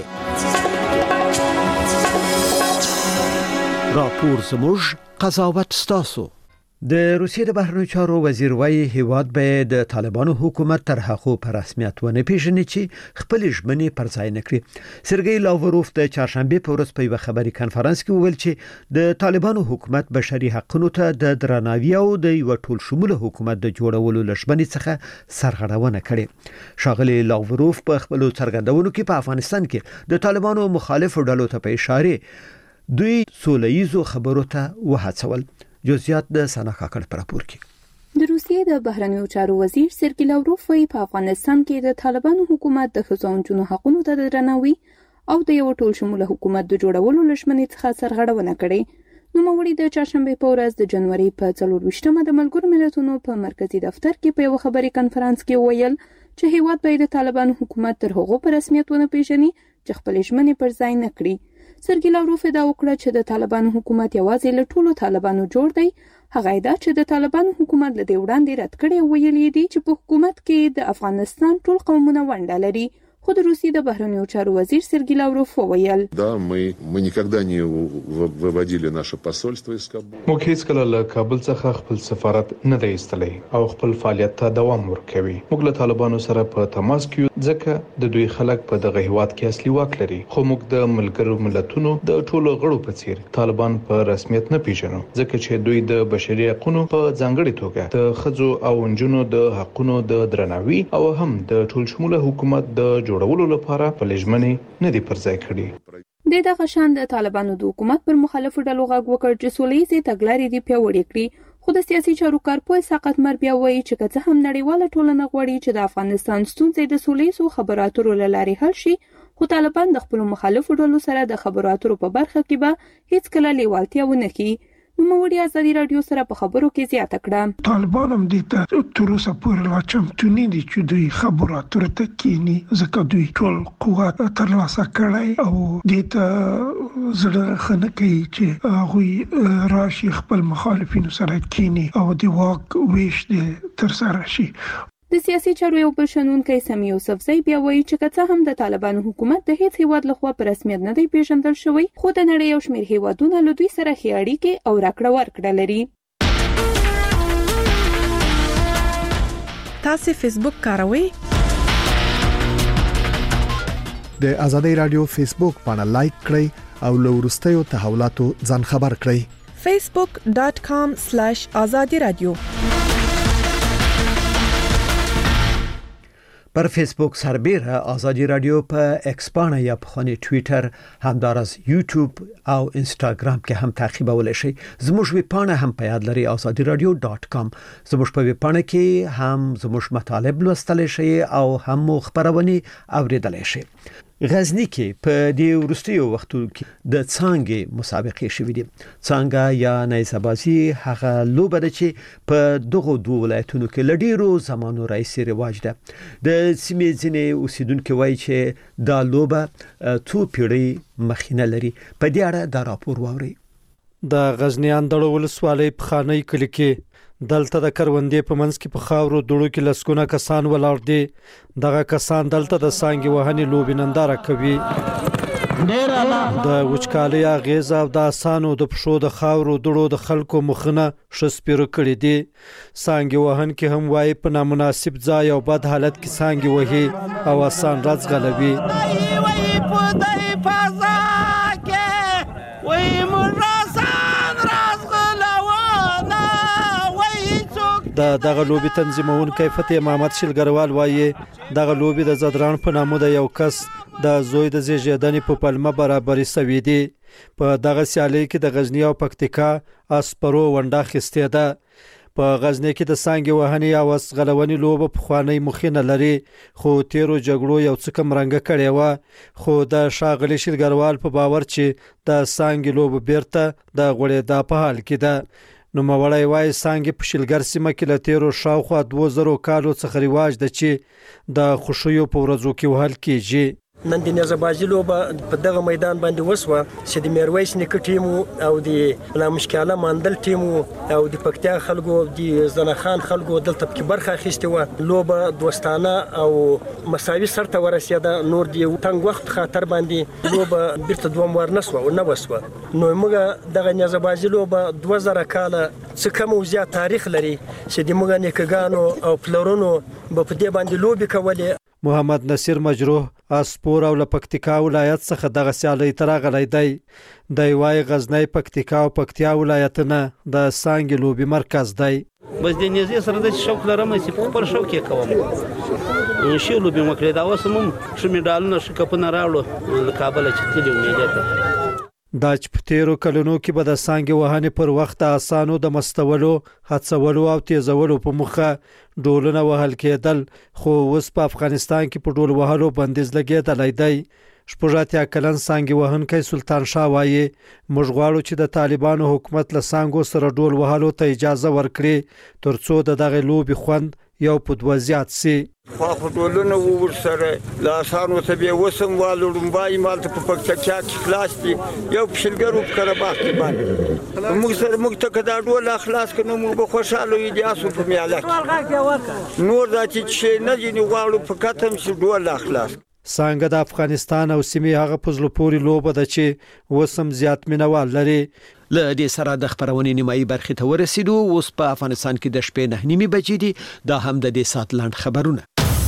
راپور زموږ قضاوت ستاسو. د روسیې د بهرنیو چارو وزیر وایي هیواد به د طالبانو حکومت تر هغه په رسمیت ونه پیژني چې خپل ژمنې پر ځای نه کړي. سرګئی لاوروف د چهارشنبه په ورځ په یو خبري کانفرنس کې وویل چې د طالبانو حکومت بشري حقوقو ته د درناوي او د یو ټول شموله حکومت د جوړولو لژمنې څخه سرغړونه کړې. شاغلي لاوروف په خپل څرګندونو کې په افغانستان کې د طالبانو مخالف ډلو ته په اشاره دوی سولهییزو خبرو ته وهڅول. جزئیات د سنا کاکړ پر راپور کې. د روسیې د بهرنیو چارو وزیر سرګئی لاوروف په افغانستان کې د طالبانو حکومت د ښځو او نجونو حقوقو ته د درناوي او د یو ټول شموله حکومت د جوړولو لشمنې څخه سرغړونه کړې. نوموړي د چهارشنبه په ورځ د جنوري په 24مه د ملګرو ملتونو په مرکزی دفتر کې په یو خبري کانفرنس کې ویل چې هیواد باید د طالبانو حکومت تر هغو په رسمیت ونه پیژني چې خپل ژمنې پر ځای نه کړي. سرګي لاوروف دا وکړه چې د طالبانو حکومت یوازې له ټولو طالبانو جوړ دی. هغه دا چې د طالبانو حکومت له دې وړاندې رد کړي ویلي دي چې په حکومت کې د افغانستان ټول قومونه ونډه لري. خو د روسیې د بهرنیو چارو وزیر سرګي لاوروف وویل Да, мы никогда не выводили наше посольство из Кабула. موږ هیڅ کله له کابل څخه خپل سفارت نه دی ایستلی او خپل فعالیت ته دوام ورکوي. موږ له طالبانو سره په تماس کې ځکه د دوی خلک په دغه هیواد کې اصلي واک لري. خو موږ د ملګرو ملتونو د ټولو غړو په څیر طالبان په رسمیت نه پیژنو ځکه چې دوی د بشري حقوقو په ځانګړي توګه د ښځو او نجونو د حقوقو د درناوي او هم د ټول شموله حکومت د جوړولو لپاره پليژمنې نه دي پر ځای کړي. د دغه شان د طالبانو د حکومت پر مخالفو ډلو غږ وکړ چې سولېزي تګلارې دي پیاوړې کړي. خو د سیاسي چارو کارپوه ساقط مر بیا وایي چې که څه هم نړیواله ټولنه غواړي چې د افغانستان ستونزې د سولېزو خبرو اترو له لارې حل شي، خو طالبان د خپل مخالفو ډلو سره د خبرو اترو په برخه کې به هیڅ کله لیوالتیا ونه کړي. نوموړي ازادي رادیو سره په خبرو کې زیاته کړه. طالبان هم دې ته تر اوسه پورې لا چمتو نه دي چې دوی خبرو اترو ته کینی ځکه دوی ټول قوت ترلاسه کړی او دې ته زړه خنه کوي چې هغوی راشي خپل مخالفینو سره کینی او د واک ویش دې ترسره شي. د سیاسي چارو یو بل شنونکی سمی یوسفزی بیا وایي چې که څه هم د طالبانو حکومت د هیڅ هیواد لخوا په رسمیت نه دی پیژندل شوی، خو د نړۍ یو شمېر هیوادونه له دوی سره ښې اړیکې او راکړه ورکړه لري. تاسو فیسبوک کاروئ؟ د ازادي رادیو فیسبوک باندې لایک کړئ او له وروستیو تحولاتو ځان خبر کړئ. facebook.com/azadi radio پر فیسبوک سربیره آزادی رادیو په ایکس باندې یا په خانه ټوئیټر همدارس یوټیوب او انستګرام کې هم تعقیبولای شئ. زموږ ویب پاڼه هم په یاد لري azadiradio.com. زموږ په ویب پاڼه کې هم زموږ مطالب لوستل شئ او هم خبرونه اوریدلای شئ. غزنی کې په دې ورستیو وختو کې د څانګې مسابقې شوې دي. څانګه یا نیزه‌بازي هغه لوبه ده چې په دغه دوه ولایتونو کې لډیرو زمانو راځي رواج ده. د سیمې ځینې اوسیدونکو وایي چې دا لوبه څو پیړۍ مخینه لري. په دې اړه دا راپور واوري. د غزنی اندړ ولسوالۍ په خاني کلی کې دلته د کروندې په منځ کې په خاورو دوړو کې لسکونه کسان ولاړ دي. دغه کسان دلته د سانګي وهنې لوبې ننداره کوي. د وچکالۍ اغیز او د اسانو د پښو د خاورو دوړو د خلکو مخونه شسپیرو کړي دي. سانګي وهن کې هم وایي په نامناسب ځای او بد حالت کې سانګي وهي او اسان راز غلبي. دغه لوبي تنظیمونکي فتح محمد شلګروال وایي دغه لوبي د زدران په نامه د یو کس د زوی د زیږیدنې په پلمه برابرې سوي دي. په دغه سیالي کې د غزنی او پکتیکا اسپرو ونډه اخیستې ده. په غزنی کې د سانګي وهنې او غلونې لوبه په خواني مخینه لري، خو تیرو جګړو یو څه کم رنګ کړي و. خو د شاغلی شلګروال په باور چې د سانګي لوبه بیرته د غوړې د په حال کې ده. نو مولای وای سانګي په شلګر سیمه کې له تیرو شاوخوا 2000 کالو څخه رواج ده چې د خوشیو په ورځو کې وهل کیږي. نن د نیزه‌بازي لوبه په دغه میدان باندې وسوه چې د میرویس نیکه ټیم او د لا مشکاله ماندل ټیم او د پکتیا خلکو د زنخان خلکو دلته په برخه اخیسته و. لوبه دوستانه او مساوي سره ورسېده. نور دی تنگ وخت خاطر باندې لوبه بیرته دوم ورنسوه او نه وسوه. نو موږ دغه نیزه‌بازي لوبه 2000 کاله څخه کم او زیات تاریخ لري چې د موږ نیکګانو او پلرونو په دې باندې لوبي کولې. محمد نصیر مجروح اسپور او لپکتیکا ولایت څخه دغه سیالي ترغلې دی. د وای غزنی پکتیکا او پکتیا ولایتونه د سانګي لوبي مرکز دی. بس د نيزي سره د شوق لرم چې په پر شوق کې کوم شی لوبي مکړه دا وسمم شمې ډالونه شکپنه راوړو د کابل چې تللی امید ده. دا چې په تیرو کلونو کې به د سانګي وهنې پر وخت آسانو د مستولو هڅولو او تیزولو په مخه ډولونه وهل کېدل، خو اوس په افغانستان کې په ډول وهلو بندیز لګېدلی دی. شپږاتیا کلن څانګې وهونکی سلطان شاه وایي موږ غواړو چې د طالبانو حکومت له څانګو سره ډول وهلو ته اجازه ورکړي ترڅو د دغه لوبي خوند یو په دوه زیات سي. خو ټولنه ورسره لاسانو ته به وسم والوم بای مالته په پکچا کې خلاص دي یو پښلګرو په کرباخ کې باندې موږ سره موږ ته کدا ډول اخلاص کنو موږ به خوشاله یو دي اسو په میاله نور دا چې نه دي غواړو په کتم چې ډول اخلاص. څنګه د افغانستان او سیمې هغه پزلو پوري لوبه ده چې وسم زیات مینوال لري. له دې سره د خبرونې نیمایي برخې ته ورسېدو. اوس په افغانستان کې د شپې 9:30 بجې دي. دا هم د دې سات لاند خبرونه.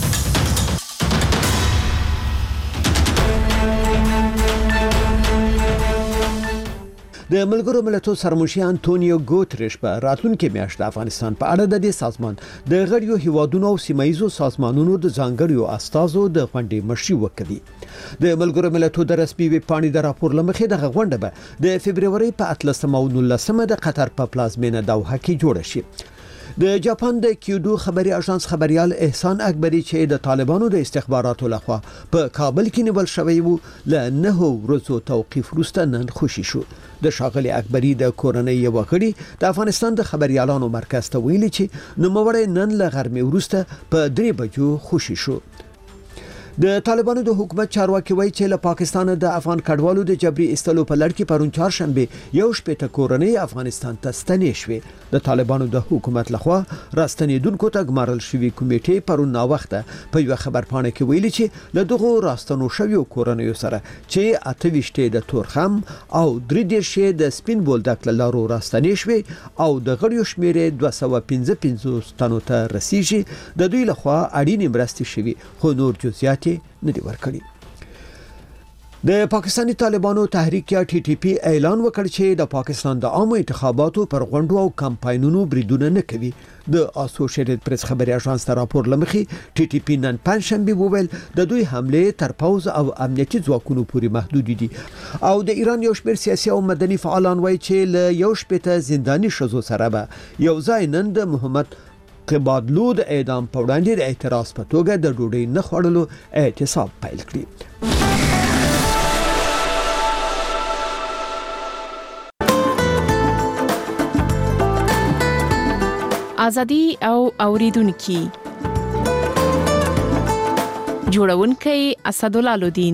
د ملګرو ملتونو سرمشر انټونیو ګوتریش په راتلونکي میاشت د افغانستان په اړه د دې سازمان د غړیو هیوادونو او سیمایي سازمانونو د ځانګړو استازو د غونډې مشري وکړي. د ملګرو ملتونو د رسمي ویب پاڼې د راپور لمخې د غونډه به د فبرवरी په 13 او 19 د قطر په پلازمینه دوحه کې جوړه شي. د جاپان د کیودو خبري اژانس خبريال احسان اکبری چې د طالبانو د استخباراتو لخوا په کابل کې نیول شوی وو له 9 ورځو توقيف وروسته نن خوشي شو. د شاغلي اکبری د کورنۍ یو غړي د افغانستان د خبريالانو مرکز ته ویلي چې نوموړی نن له غرمې وروسته په 3 بجو خوشي شو. د طالبانو د حکومت چارواکي وایي چې له پاکستان د افغان کډوالو د جبري استلو په لړ کې پرون چهارشنبه یو شپږ کورنۍ افغانستان ته ستنې شوې. د طالبانو د حکومت لخوا راستنیدونکو ته ګمارل شوی کمیټې پرون نا وخته په یو خبر پاڼه کې ویلي چې له دغه راستنو شویو کورنۍ سره چې 28 د تورخم او 3 د سپین بولدک لارو راستنې شوې او د غړیو شمیرې 255 تنو ته رسیږي. د دوی لخوا اړینې مرستې شوي خو نور جزئیات نه دی ورکړي. د پاکستانی طالبانو تحریک یا ټي ټي پی اعلان وکړ چې د پاکستان د عامه انتخاباتو پر غونډو او کمپاینونو بریدونه نه کوي. د اسوسییټډ پریس خبري اژانس ته راپور لمخې ټي ټي پی نن پنځشنبه وویل د دوی حمله تر پوز او امنیتي ځواکونو پورې محدود دي او د ایران یو شمېر سیاسي او مدني فعالان وایي چې له یو شپته زنداني شذو سره به یو ځای نن د محمد قبادلو د اعدام په وړاندې د اعتراض په توګه د ډوډۍ نه خوړلو اعتصاب پیل کړی. ازادي او اوریدونکو جوړونکي اسدالله لودین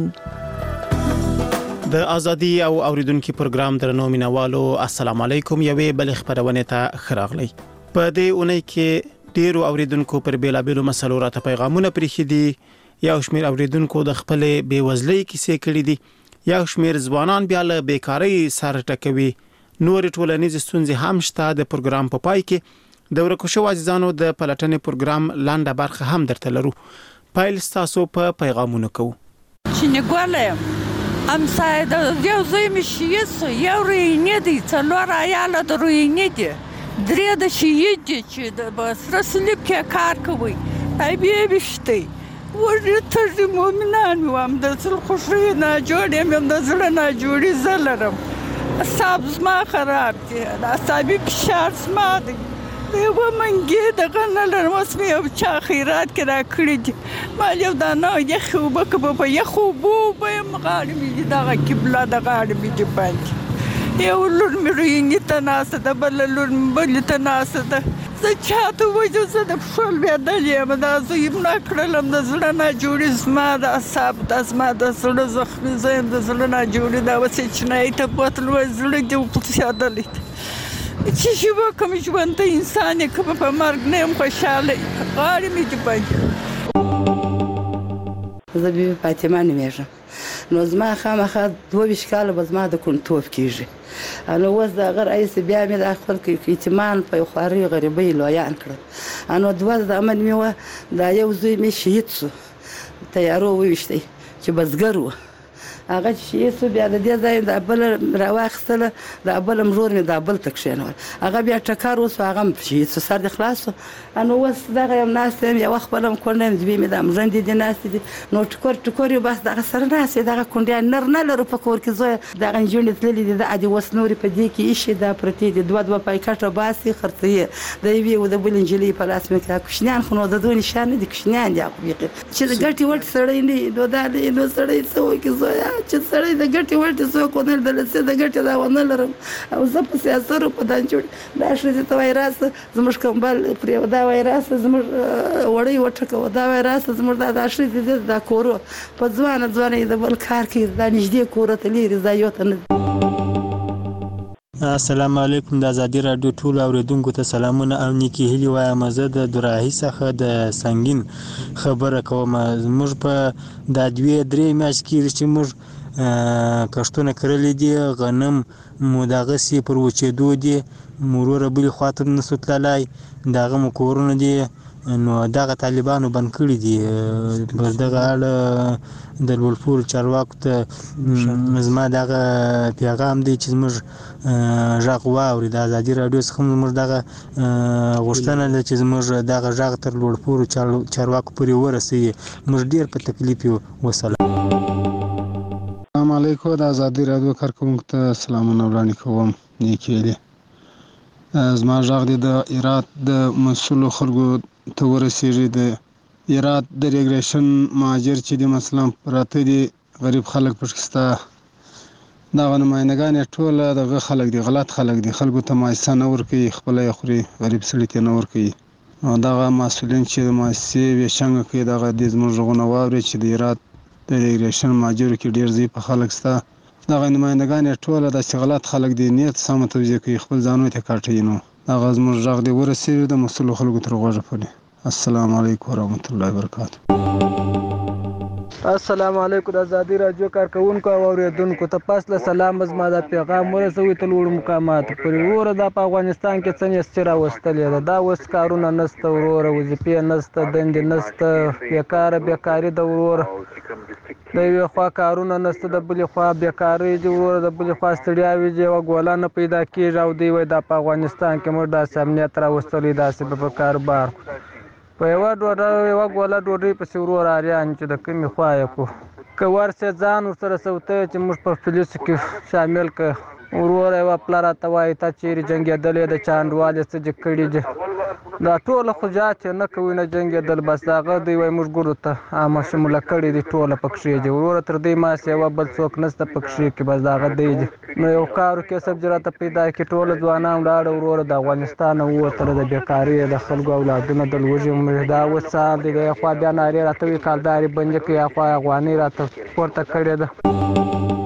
د ازادي او اوریدونکو پروګرام درنو مینوالو السلام علیکم. یوې بل خبرونه ته خراغلی. په دې اونۍ کې ډیرو اوریدونکو پر بیلابیلو مسلو راته پیغامونه پرېښي دي. یو شمېر اوریدونکو د خپل بیوزلۍ کیسې کړې دي. یو شمېر ځوانان بیا له بیکاری سره ټکوي. نور ټولنیز ستونزې هم شته. د پروګرام په پای کې د ورکو شو عزیزانو د پلټنې پروګرام لاندې برخه هم درته لرو. پایل تاسو په پیغامونو کو چې نګولم ام ساید یو زوی مشیس یو رینې دي څلور عیاله د رینې دي درې د شهید دي چې د بسره سلیب کې کار کوي ای بیا بشتي ورته مومنان وام د څل خوشري نه جوړې مې د زړه نه جوړې زلرم صاحب ما خراب دي دا صاحب فشار سما دي یو منګي د غنل رسمي او چا خیرات کرا کړی دي ما یو دا نه یخو بکبه په یخو بو په مغاړي می دا قبله د غاړي می دی باندې یو لور می رینې تناسه د بل لور بل تناسه د زه چاته وځو زه د خپل بدلې ما دا زیم نه کړلم د زړه نه جوړې زما د اصحاب د زما د زړه زخمي زم د زړه نه جوړې دا وسې چې نه ته بوتل و زړه دې په سیادلې چې شو کوم ژوند انسان کې په مرګ نه خوشاله غاړي می دی باندې زه به فاطمه نومېږم. نو زما خامخا 22 کاله به زما د کونټوف کېږي. نو اوس د هغه رئیس بیا مې د خپل ایتمان په خواري غریبۍ لویان کړل. نو دوه د امن مې وه دا یو زوی مې شهید شو تیارو وویشتی چې بزګر و هغه چې سو بیا د دې ځای د بل راوخستله د بل مرور نه د بل تکشنول هغه بیا ټکر وس هغه چې سر د خلاص انو وس دغه یم ناس ته یو وخت بلم کولم دې مې د امرند دي ناس دي نو ټکور بس دغه سره ناس دغه کونډیا نر نه لرو په کور کې زوی دغه جوړې تللې د ادي وس نوري په دې کې شي دا پرتی دي دوه پایکټه باسي خرڅي د وی او د بل انجلي په لاس مې کا کوشنیان خو نو د دوه نشانه دي کوشنیان دي چې د ګټي وټ سړی نه نو دا نو سړی څو کې زویا چې سړی د ګټي وټ څو کو نه د لسه د ګټي دا ونه لرم او زه په سیاست په دان جوړ دا شې ته وایراس زموږ کومبل پر دا وایراس زموږ وړي وټکو دا وایراس زموږ دا شې دا کورو په ځوان د بل کار کې دا نږدې کور ته لري زایوت نه. السلام علیکم د ازادي رادیو ټول اوریدونکو ته سلامونه او نیکی هیلی وایم. زه د دراهي څخه د سنگین خبره کوم. موږ په د 2-3 میاشتې کې چې موږ کښتونه کړلې دي غنم مو دغه سي پر وچېدو دي مرور بل خاطر نسو تلای دغه مو کورونه دي نو دغه طالبانو بند کړی دي پر دغه اړه د لولپور چارواکو ته زما دغه پیغام دی چې موږ ژغ واوري د ازادي رادیو څخه موږ دغه غوښتنه ده چې موږ دغه ژغ تر لولپور چارواکو پورې ورسوي. موږ ډیر په تکلیف یو. وسلام. السلام علیکم د ازادي رادیو کارکونکو ته سلامونه وړاندې کوم. نیکی دی زما ژغ دی د ایرات د مسؤلو خلکو ته ورسیږي. د ایرات د ریګریشن مهاجر چې د مثلا پراته دي غریب خلک پښکستا دا نماینګان ټول دغه خلک دي غلط خلک دي خلکو ته مایسه نه ورکوي خپل خوري غریب سړي ته نه ورکوي. دغه مسؤلین چې د مؤسسې وشنګ کوي دغه د زموږ غونه واوري چې د ایرات د ریګریشن مهاجر کې ډیر زی په خلک ستا دغه نماینګان ټول د غلط خلک دي نیت سم توجیه کوي خپل ځانو ته کاټي نو دغه زموږ ژغ دی ورسیږي د مسؤل خلکو تر غوږه پورې. السلام علیکم ورحمت الله وبرکاته. السلام علیکم د ازادي رادیو کارکونکو او اوریدونکو ته پاسله سلام زما د پیغام ورسوي ته لوړ مقامات پرې وره د افغانستان کې څنګه ستره وستلې دا وس کارونه نسته وروره وظیفې نسته دندې نسته بیکاری د وروره د یو خوا کارونه نسته د بل خوا بیکاری دی وروره د بل خوا ستړیاوي دی او ګولا نه پیدا کیږي او دی وای د افغانستان کې موږ د امنیت را وستلې داسې په کاروبار په یو ګولا ډوډۍ په سورور اریان چې د کمی خوا یې کو که ورسه ځان سره سوته چې موږ په پولیس کې شامل ک ورور یو پلار ته وای ته چیرې جنگیدلې د چاندوالې څخه کړي دي دا ټول خو چې نه کوي نه جنگیدل بس داغه دی وای موږ ګورو ته عامه شموله کړي دي ټول پکښې دي ورور تر دې ما سیوا بل څوک نسته پکښې کې بس داغه دی نو یو کارو کې سب جراته پیدا کې ټول ځوانان لاړ ورور د افغانستان او تر د بیکاری د خلکو اولادونو د لوجې دا وسه د خوا بیا ناری راته کالداري بنځ کې خوا افغاني راته ورته کړي ده.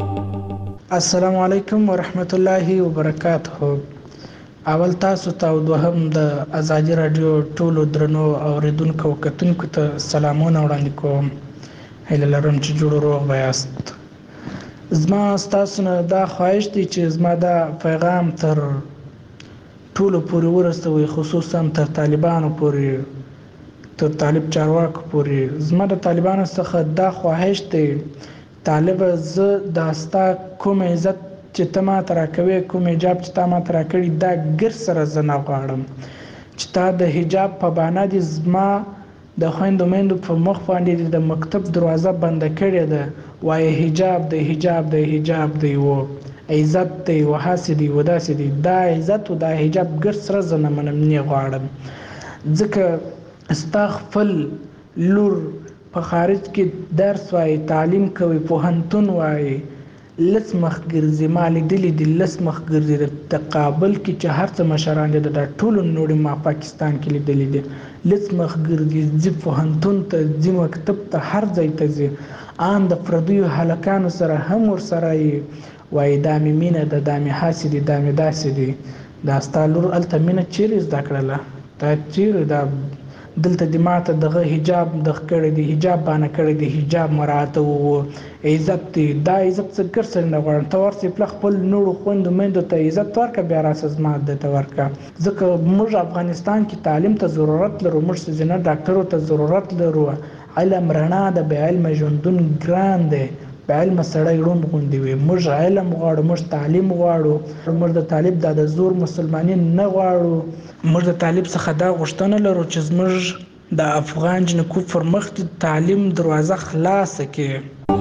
السلام علیکم ورحمت الله وبرکاته. اول تاسو ته او دوهم د ازادي رادیو ټولو درنو اوریدونکو او کتونکو ته سلامونه وړاندې کوم. هیله لرم چې جوړ روغ وایاست. زما ستاسو نه دا خواهش دی چې زما دا پیغام تر ټولو پورې ورسوي خصوصا تر طالبانو پورې تر طالب چارواکو پورې. زما د طالبانو څخه دا خواهش دی طالب زه داستا کوم عزت چې ته ما ترا کوي کوم حجاب چې تا ما ترا کړی دا ګر سره زنه غواړم چې تا د حجاب په باندې د زما د خويندو مېندو په مخ باندې د مکتب دروازه بند کړې ده وای حجاب د حجاب د حجاب دی و عزت دی و حاسدي و داسې دی دا عزت او دا حجاب ګر سره زنه منم نه غواړم ځکه استغفل لور په خارج کې درس وای تعلیم کوي پوهنتون وای لس مخ ګرځي مالې دلی د لس مخ ګرځي د تقابل کې چې هر څه مشران دي د ټولو نوړي ما پاکستان کې لیدلې دي لس مخ ګرځي ځي پوهنتون ته ځي مکتب ته هر ځای ته ځي ان د پردیو هلکانو سره هم ور سره وای د مینه د دامه حاسدي دامه داسې دي دا ستالور التمینه چیرې زده کړله دا چیرې دا دلته د ماته دغه حجاب د کړی دی حجاب باندې کړی دی حجاب مراته وو عزت دی دا عزت څنګه سره نه غواړم ته ورسې په خپل نورو خوند مېندو ته عزت ورکړه بیا راس زما د ته ورکړه ځکه موږ افغانستان کې تعلیم ته ضرورت لرو موږ څنګه ډاکټرو ته ضرورت لرو علم رڼا د به علم ژوندون ګران دی علم سړی ړوند غوندې وي. موږ علم غواړو، موږ تعلیم غواړو، موږ د طالب د زور مسلمانین نه غواړو. موږ د طالب څخه دا غوښتنه لرو چې زموږ د افغان جنکو پر مخ د تعلیم دروازه خلاصه کړي.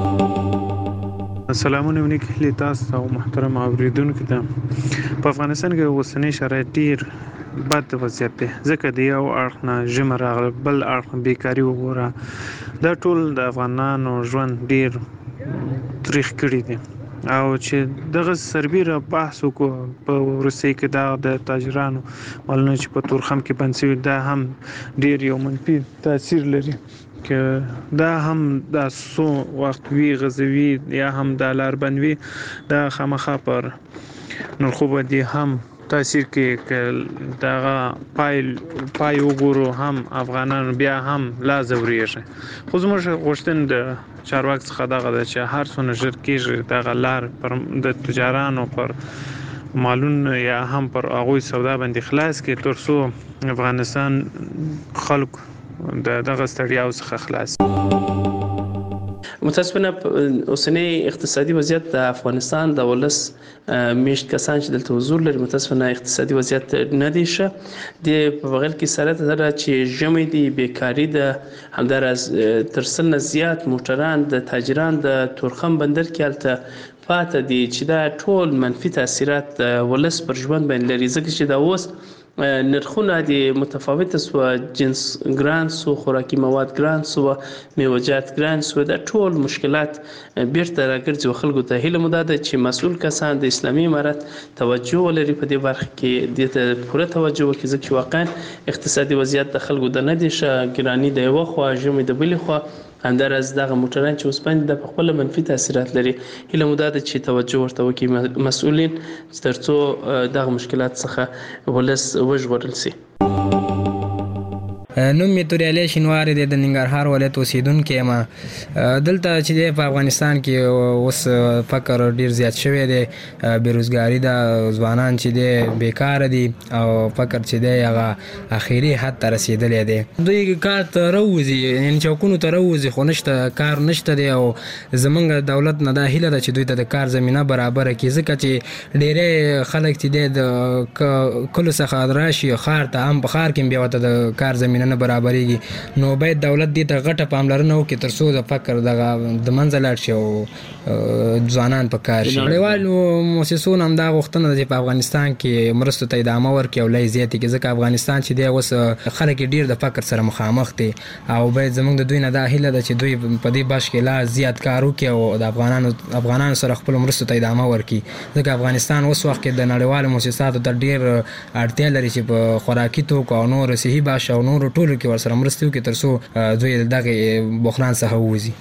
سلامونه ونیکه له تاسو او محترم اوریدونکو ته. په افغانستان کې اوسنۍ شرایط ډیر بد وضعیت دی، ځکه د یو اړخ نه ژمی راغله، بل اړخ بیکاري وګوره. دا ټول د افغانانو ژوند ډیر تریخ کړی دی. او چې دغه سربیره بحث وکړو په روسیې کې دا د تاجرانو مالونه چې په تورخم کې بند شوي، دا هم ډیر یو منفي تاثیر لري که دا هم د څو وخت وی غزوي یا هم د لار بندوي، دا خامخا پر نرخو باندې هم تاثیر کې دغه پای وګورو، هم افغانانو بیا هم لا زوريږي. خو زموږ غوښتنه د چارواکي څخه دغه ده چې هر څونه ژر کېږي دغه لار پر د تجارانو پر مالونه یا هم پر هغوی سودا باندې خلاص کړي، ترڅو افغانستان خلک دغه ستړیاو څخه خلاص. متاسفانه اوسنی اقتصادي وضعیت د افغانستان د ولس میشت کسان چې دلته حضور لري، متاسفانه اقتصادي وضعیت نه دی ښه. د په بغل کې سره ده چې ژمی دی، بیکاری ده، همداراز تر سل نه زیات موټران د تاجران د تورخم بندر کې هلته پاته دي، چې دا ټول منفي تاثیرات ولس پر ژوند باندې لري. ځکه چې دا اوس نرخونه د متفاوته سو، جنس ګران سو، خوراکي مواد ګران سو، میوجات ګران سو، دا ټول مشکلات بیرته راګرځي. خلکو ته هیله مو ده چې مسؤل کسان د اسلامي امارت توجه ولري په دې برخه کې، دې ته پوره توجه وکړي، ځکه چې واقعا اقتصادي وضعیت د خلکو د نه دی ښه، ګراني د یوه خوا، ژمی د بلې خوا، همداراز دغه موټران چې اوس باندې د خپل منفي تاثیرات لري. هیله مو ده چې توجه ورته وکړي مسؤلین، ترڅو دغه مشکلات څخه ولس وژغورل شي. نوم می توریالی شینواری د ننګرهار ولایت اوسیدونکی یم. دلته چې په افغانستان کې اوس فقر ډیر زیات شوی دی، بیروزګاری ده، ځوانان چې دی بیکاره دي او فقر چې دی هغه اخیری حد ته رسیدلی دی. دوی کار ته راوځي، یعنې چوکونو ته راوځي، خو نشته کار نشته دی. او زمونږ دولت نه دا هیله ده چې دوی ته د کار زمینه برابره کړي، ځکه چې ډیری خلک چې دی د کلو څخه راشي ښار ته، هم په ښار کې بیا ورته د کار زمینه نه برابرېږي. نو باید دولت دې ته غټه پاملرنه وکړي ترڅو د فقر دغه د منځه لاړ شي او ځوانان په کار شي. نړیوالو مؤسسونو هم دا غوښتنه ده چې په افغانستان کې مرستو ته ادامه ورکړي او لا یې زیاتې کړي، ځکه افغانستان چې دی اوس خلک ډېر د فقر سره مخامخ دي. او باید زموږ د دوی نه دا هیله ده چې دوی په دې بش کې لا زیات کار وکړي او د افغانانو سره خپلو مرستو ته ادامه ورکړي، ځکه افغانستان اوس وخت کې د نړیوالو مؤسساتو ته ډېر اړتیا لري چې په خوراکي توکو او نور صحي باش او نور ټولو کې ورسره مرسته وکړي ترڅو دوی دغه بحران څخه ووځي.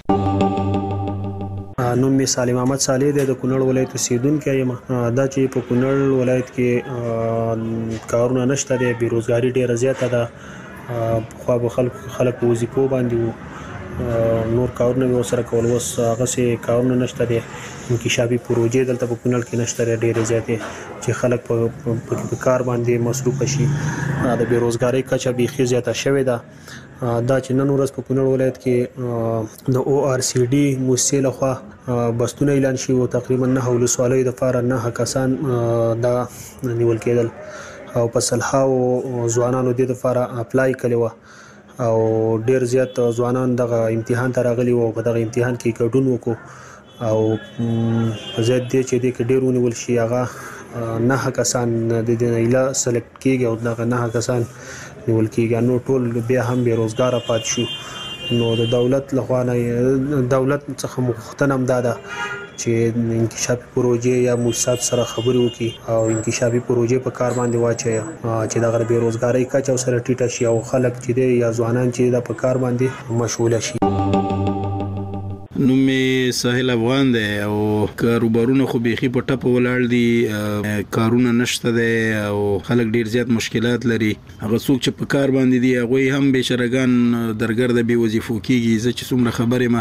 نوم می سالم احمد صالح دی، د کونړ ولایت اوسیدونکی یم. دا چې په کونړ ولایت کې کارونه نشته دی، بیروزګاری ډیره زیاته ده، خو به خلک په وظیفو باندې نور کارونه به ورسره کول، اوس هغسې کارونه نشته دی. انکشافي پروژې دلته په کونړ کې نشته دی ډېرې زیاتې، چې خلک په کار باندې مصروفه شي. د بیروزګارۍ کچه بیخي زیاته شوې ده. دا چې نن ورځ په کونړ ولایت کې د ORCD موسسې لخوا بستونه اعلان شوي و، تقریبا 9 ولسوالیو دپاره 9 کسان دا نیول کېدل او په سلهاو ځوانانو دې دپاره اپلای کړې وه او ډېر زیات ځوانان دغه امتحان ته راغلي وو. په دغه امتحان کې ګډون وکړو او په ضد دې چې دې کې ډېر ونیول شي، هغه 9 کسان د دې نه ایله سلیکټ کېږي او دغه 9 کسان نیول کېږي. نو ټول بیا هم بېروزګاره پاتې شو. نو د دولت لخوا نه دولت څخه غوښتنه هم دا ده چې انکشافي پروژې یا موسسات سره خبرې وکړي او انکشافي پروژې په کار باندې واچوي چې دغه بېروزګارۍ کچه ورسره ټیټه شي او خلک چې دی یا ځوانان چې دا په کار باندې مشغوله شي. نوم می ساحل افغان دی او کاروبارونه خو بیخي په ټپه ولاړ دي، کارونه نشته دی او خلک ډیر زیات مشکلات لري. هغه څوک چې په کار باندې دي هغوی هم بېچارهګان درګرده بې وظیفو کېږي. زه چې څومره خبر یم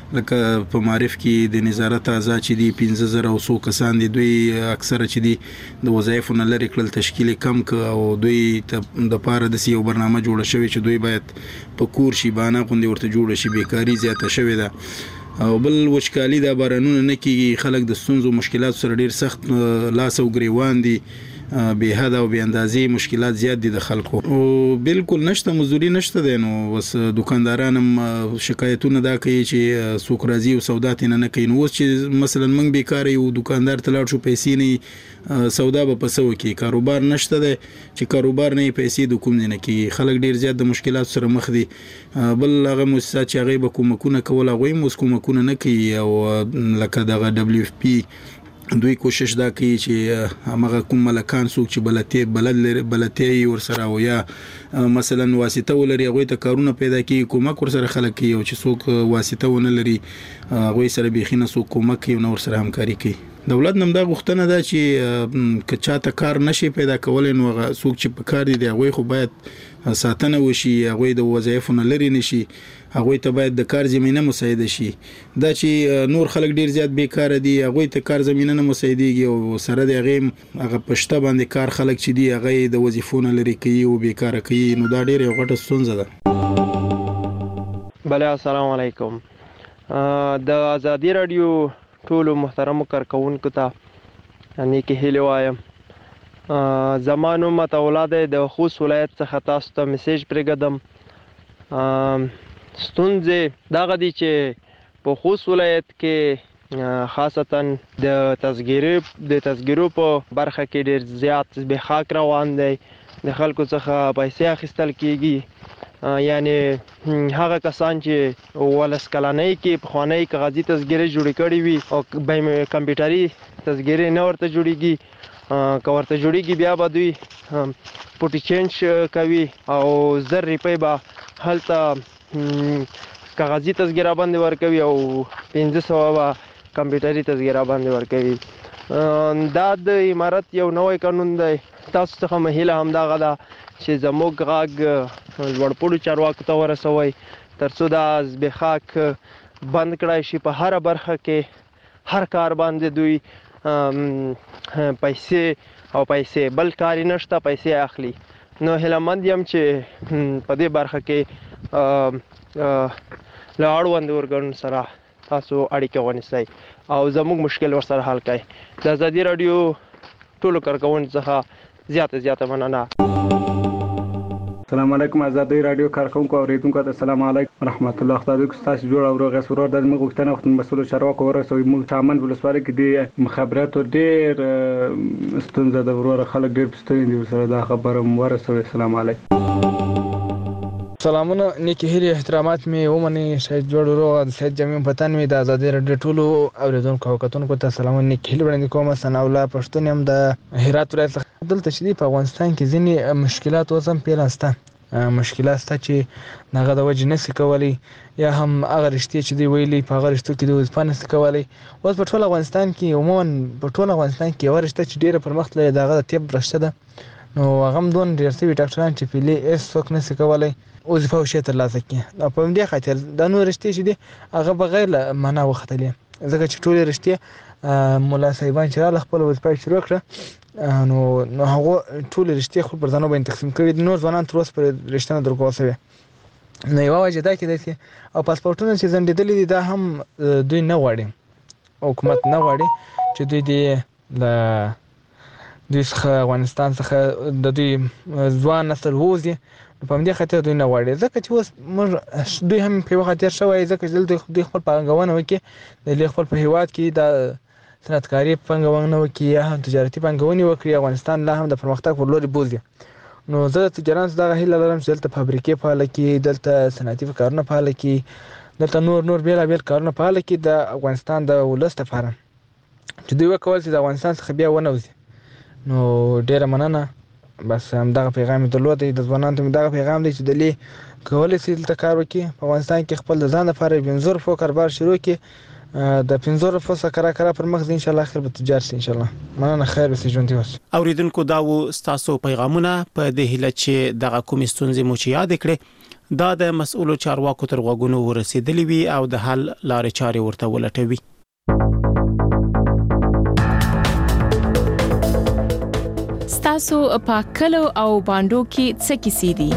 لکه په معرف کې د نظارت اعضاء چې دي 15000 او 100 کسان دي دوی اکثره چې دي د وظایفو نه لري کړل تشکیل کم ک او دوی د پاره د یو برنامه جوړ شوی چې دوی باید په کور شي باندې غونډه ورته جوړ شي بیکاری زیاته شوی ده او بل وچکالي د بارانونو نه کیږي خلک د ستونزو مشکلات سره ډیر سخت لاس او ګریوان دي به حد او به اندازې مشکلات زیات دي د خلکو او بالکل نشته مزدوري نشته دی نو بس دکانداران شکایتونه دا کوي چې څوک راځي او سودا نه کوي نو چې مثلا موږ بیکار یو دکاندار ته لاړ شو پیسې نه سودا به پسو کوي کاروبار نشته دی چې کاروبار نه پیسې د کوم نه کوي خلک ډیر زیات د مشکلات سره مخ دي بل هغه مؤسسات چې هغه به کومکونه کول هغه کومکونه نه کوي او لکه دغه WFP دوی کوشش دا کوي چې هغه کوم ملکان څوک چې بلدتي ورسره او یا مثلا واسطه ولري هغه ته کارونه پیدا کوي کومک ورسره خلک کوي او چې څوک واسطه ونه لري هغه سره بيخینه څوک کومک کوي نو ورسره همکاري کوي دولت نم دا غوښتنه ده چې کچاته کار نشي پیدا کولای نو څوک چې په کار دي هغه خو باید ساتنه وشي هغه د وظایفو نه لري نشي هغه ته باید د کار زمينه مساعده شي دا چې نور خلک ډیر زیات بیکار دي هغه ته کار زمينه نه مساعديږي او سره د هغه پښته باندې کار خلک چې دي هغه د وظیفونو لري کوي او بیکار کوي نو دا ډیر غټه ستونزه ده بله السلام علیکم د ازادي رادیو ټول محترم کارکونکو ته نیکی هیله وایم زمانو متولاده د خوست ولایت څخه تاسو ته میسج پرېږدم ستونزې دغه دي چې په خوست ولایت کې خاصتا د تذکیرو په برخه کې ډیر زیات زبېښاک روان دی د خلکو څخه پیسې اخیستل کیږي یعنی هغه کسان چې ولس کلنۍ کې پخوانی کاغذي تذکیرې جوړې کړې وي او کمپیوټري تذکیرې نه ورته جوړیږي که ورته جوړیږي بیا به دوی پوټي چینج کوي او 1000 روپۍ به هلته کاغذي تذکره باندې ورکوي او 1500 به کمپیوټري تذکره باندې ورکوي دا د امارت یو نوی قانون دی تاسو څخه مهیله همدغه ده چې زموږ غږ لوړپوړو چارواکو ته ورسوئ ترڅو دا زبېښاک بند کړای شي په هره برخه کې هر کار باندې دوی پیسې بل کاری نشته پیسې اخلي نو هیلهمند یم چې په دې برخه کې له اړوندو ارګانونو سره تاسو اړیکه ونیسئ او زموږ مشکل ورسره حل کړئ د ازادي رادیو ټولو کارکوونکو څخه زیاته مننه السلام علیکم ازادي رادیو کارکونکو اوریدونکو ته السلام علیکم ورحمت الله خدای دې تاسو جوړ او روغ سرور د موږ غوښتنه وخت مسول چارواکو ورسوي موږ چامن ولسوالۍ کې د مخابراتو ډیر ستونزه د ورور خلک ډیر پستري دي سره دا خبره ورسوي السلام علیکم سلامونه نیکی هیله احترامات می ومني شهید جوړ روغ د سید جمعي پتن می د ازادي رادیو ټولو اوریدونکو کتونکو ته سلامونه نیکی هیله وړاندې کوم سنا الله پښتون هم د هرات ولایت دلته چې په افغانستان کې ځینې مشکلات اوسم پیلاسته مشکلات ستا چې دغه د وجې نسی کولی یا هم هغه رښتیا چې دی ویلي په هغه رښتو کې د وظیفه نسی کولی اوس په ټول افغانستان کې عموما په ټول افغانستان کې یوه رشته چې ډېره پرمخ تللې د هغه د طب رشته ده نو هغه هم دونه ډېر شوي ډاکټران چې فعلي هېڅ څوک نسی کولی وظیفه او شی ترلاسه کړي او په همدې خاطر دا نور رشتې چې دي هغه بغیر له معنا وختلې ځکه چې ټولې رشتې ملا صاحبان چې راغله خپله وظیفه یې شروع کړه نو هغه ټولې رشتې خپل پر ځانو باندې تقسیم کړي دي نور ځوانان تر اوسه پورې رشته نه درکول شوې نو یوه وجه دا کېدای شي او پاسپورټونه چې ځنډېدلي دي دا هم دوی نه غواړي حکومت نه غواړي چې دوی دې له دوی څخه افغانستان څخه د دوی ځوان نسل ووځي په همدې خاطر دوی نه غواړي ځکه چې اوس موږ دوی هم په یوه خاطر شوی ځکه چې دلته دوی خپل پانګونه وکړي د خپل په هېواد کې د صنعتکاري پانګونه وکړي یا هم تجارتي پانګونې وکړي افغانستان لا هم د پرمختګ پر لوري بوځي نو زه د تجاران دغه هیله لرم چې دلته فابریکې فعاله کړي دلته صنعتي کارونه فعاله کړي دلته نور بېلابېل کارونه فعاله کړي د افغانستان د ولس لپاره چې دوی وکول چې د افغانستان څخه بیا ونه وځي نو ډېره مننه بس همدغه پیغام مې درلود د ځوانانو ته مې دغه پیغام دی چې دلې کولی شي دلته کار وکړي په افغانستان کې خپل د ځان لپاره بنزور فو کاروبار شروع کړي د 15 فصل کرا پر مخ ان شاء الله خیر به تجار شي ان شاء الله. مننه، خیر به ژوند دی. اوریدونکو دا و تاسو پیغامونه په دې هیله چې دغه کوم ستونزې مو چې یاد کړې دا د مسؤلو چارواکو تر غوږونو ورسېدلې وي او د حل لارې چارې ورته ولټوي. ستاسو په کلو او باندو کې څه کیسې دي؟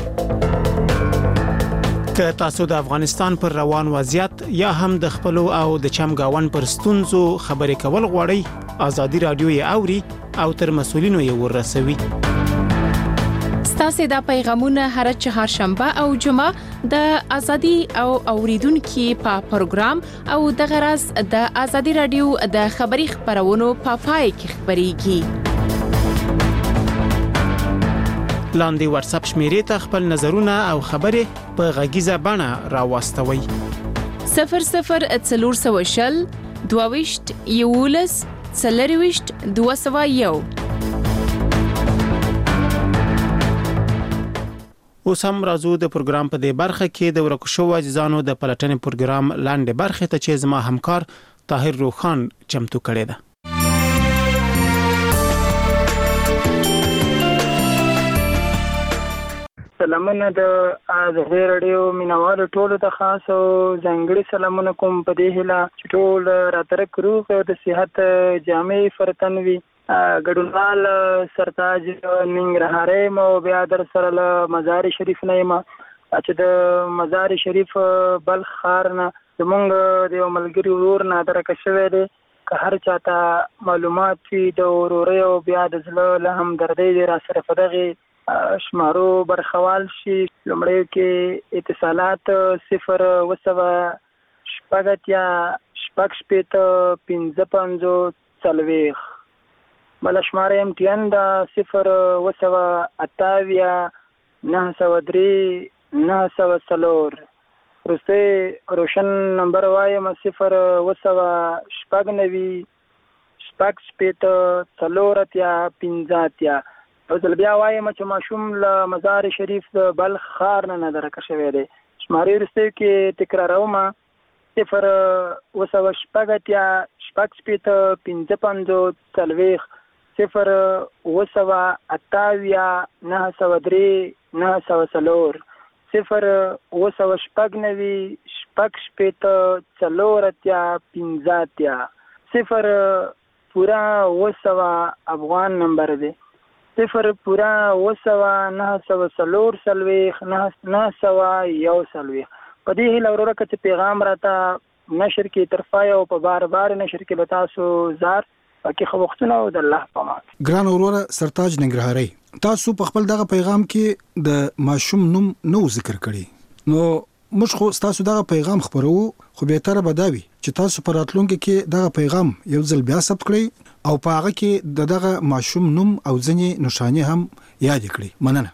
که تاسو د افغانستان پر روان وضعیت یا هم د خپلو او د چمګاون پر ستونزو خبرې کول غواړئ، ازادي رادیو یې اوري او تر مسؤلینو یې ورسوي. ستاسو د پیغامونه هر چهارشنبه او جمعه د ازادي او اوریدونکو په پروګرام او د غرض د ازادي رادیو د خبري خبرونو په پای کې خبريږي. لاندې واتس اپ شمیرې ته خپل نظرونه او خبرې په غږیزه بڼه راوستوي. 0040 22 یولس 40 201. اوس هم راځو د پروګرام په دې برخه کې د ورکو شو عزیزانو د پلټنې پروګرام لاندې برخه ته چې زما همکار طاهر روخان چمتو کړی دی. سلامونه د ازادي رادیو مینوالو ټولو ته خاص او ځانګړي سلامونه کوم په دې هیله چې ټول راترک روغ او د صحت جامع فرتنوي. ګډونوال سرتاج ننګرهاري مو بیا در سره له مزار شریف نه یم چې د مزار شریف بلخ ښار نه زمونږ د ملګری ورور نه درک شوی دی. که هر چاته معلومات وي د وروري او بیا د زړه له همدردۍ را سره په دغه شمارو برخوال شي. لومړی کې اتصالات 0 شپږتیا شپږ شپېته 55 40 بل شماره امتحان دا 0 28 903 904 وروسته روشن نمبر وایم 0 شپږ نوي شپږ شپېته 4 او ځل بیا وایم چې ماشوم له مزار شریف د بلخ ښار نه درک شوی دی. شمارې وروسته کې تکراروم 0 شپږتیا شپږ شپېته 55 40 0 28 903 904 0 شپږ نوي شپږ شپېته 4 0 پورا 900 افغان نمبر دی. 0 پورا 904 سلويخ 901 په دې هیله وروره چې پیغام راته نشر کې ترفای او په بار نشر کې لتاسو زار پکې خو وختونه او د الله په امان. ګران وروره سرتاج ننګرهاري، تاسو په خپل دغه پیغام کې د ماشوم نوم نو ذکر کړی، نو موږ خو تاسو دغه پیغام خبرو خو به تر بداوي چې تاسو پر راتلونکو کې دغه پیغام یو ځل بیا ثبت کړئ او په هغه کې دغه ماشوم نوم او ځنې نشانه هم یاد کړئ. مننه.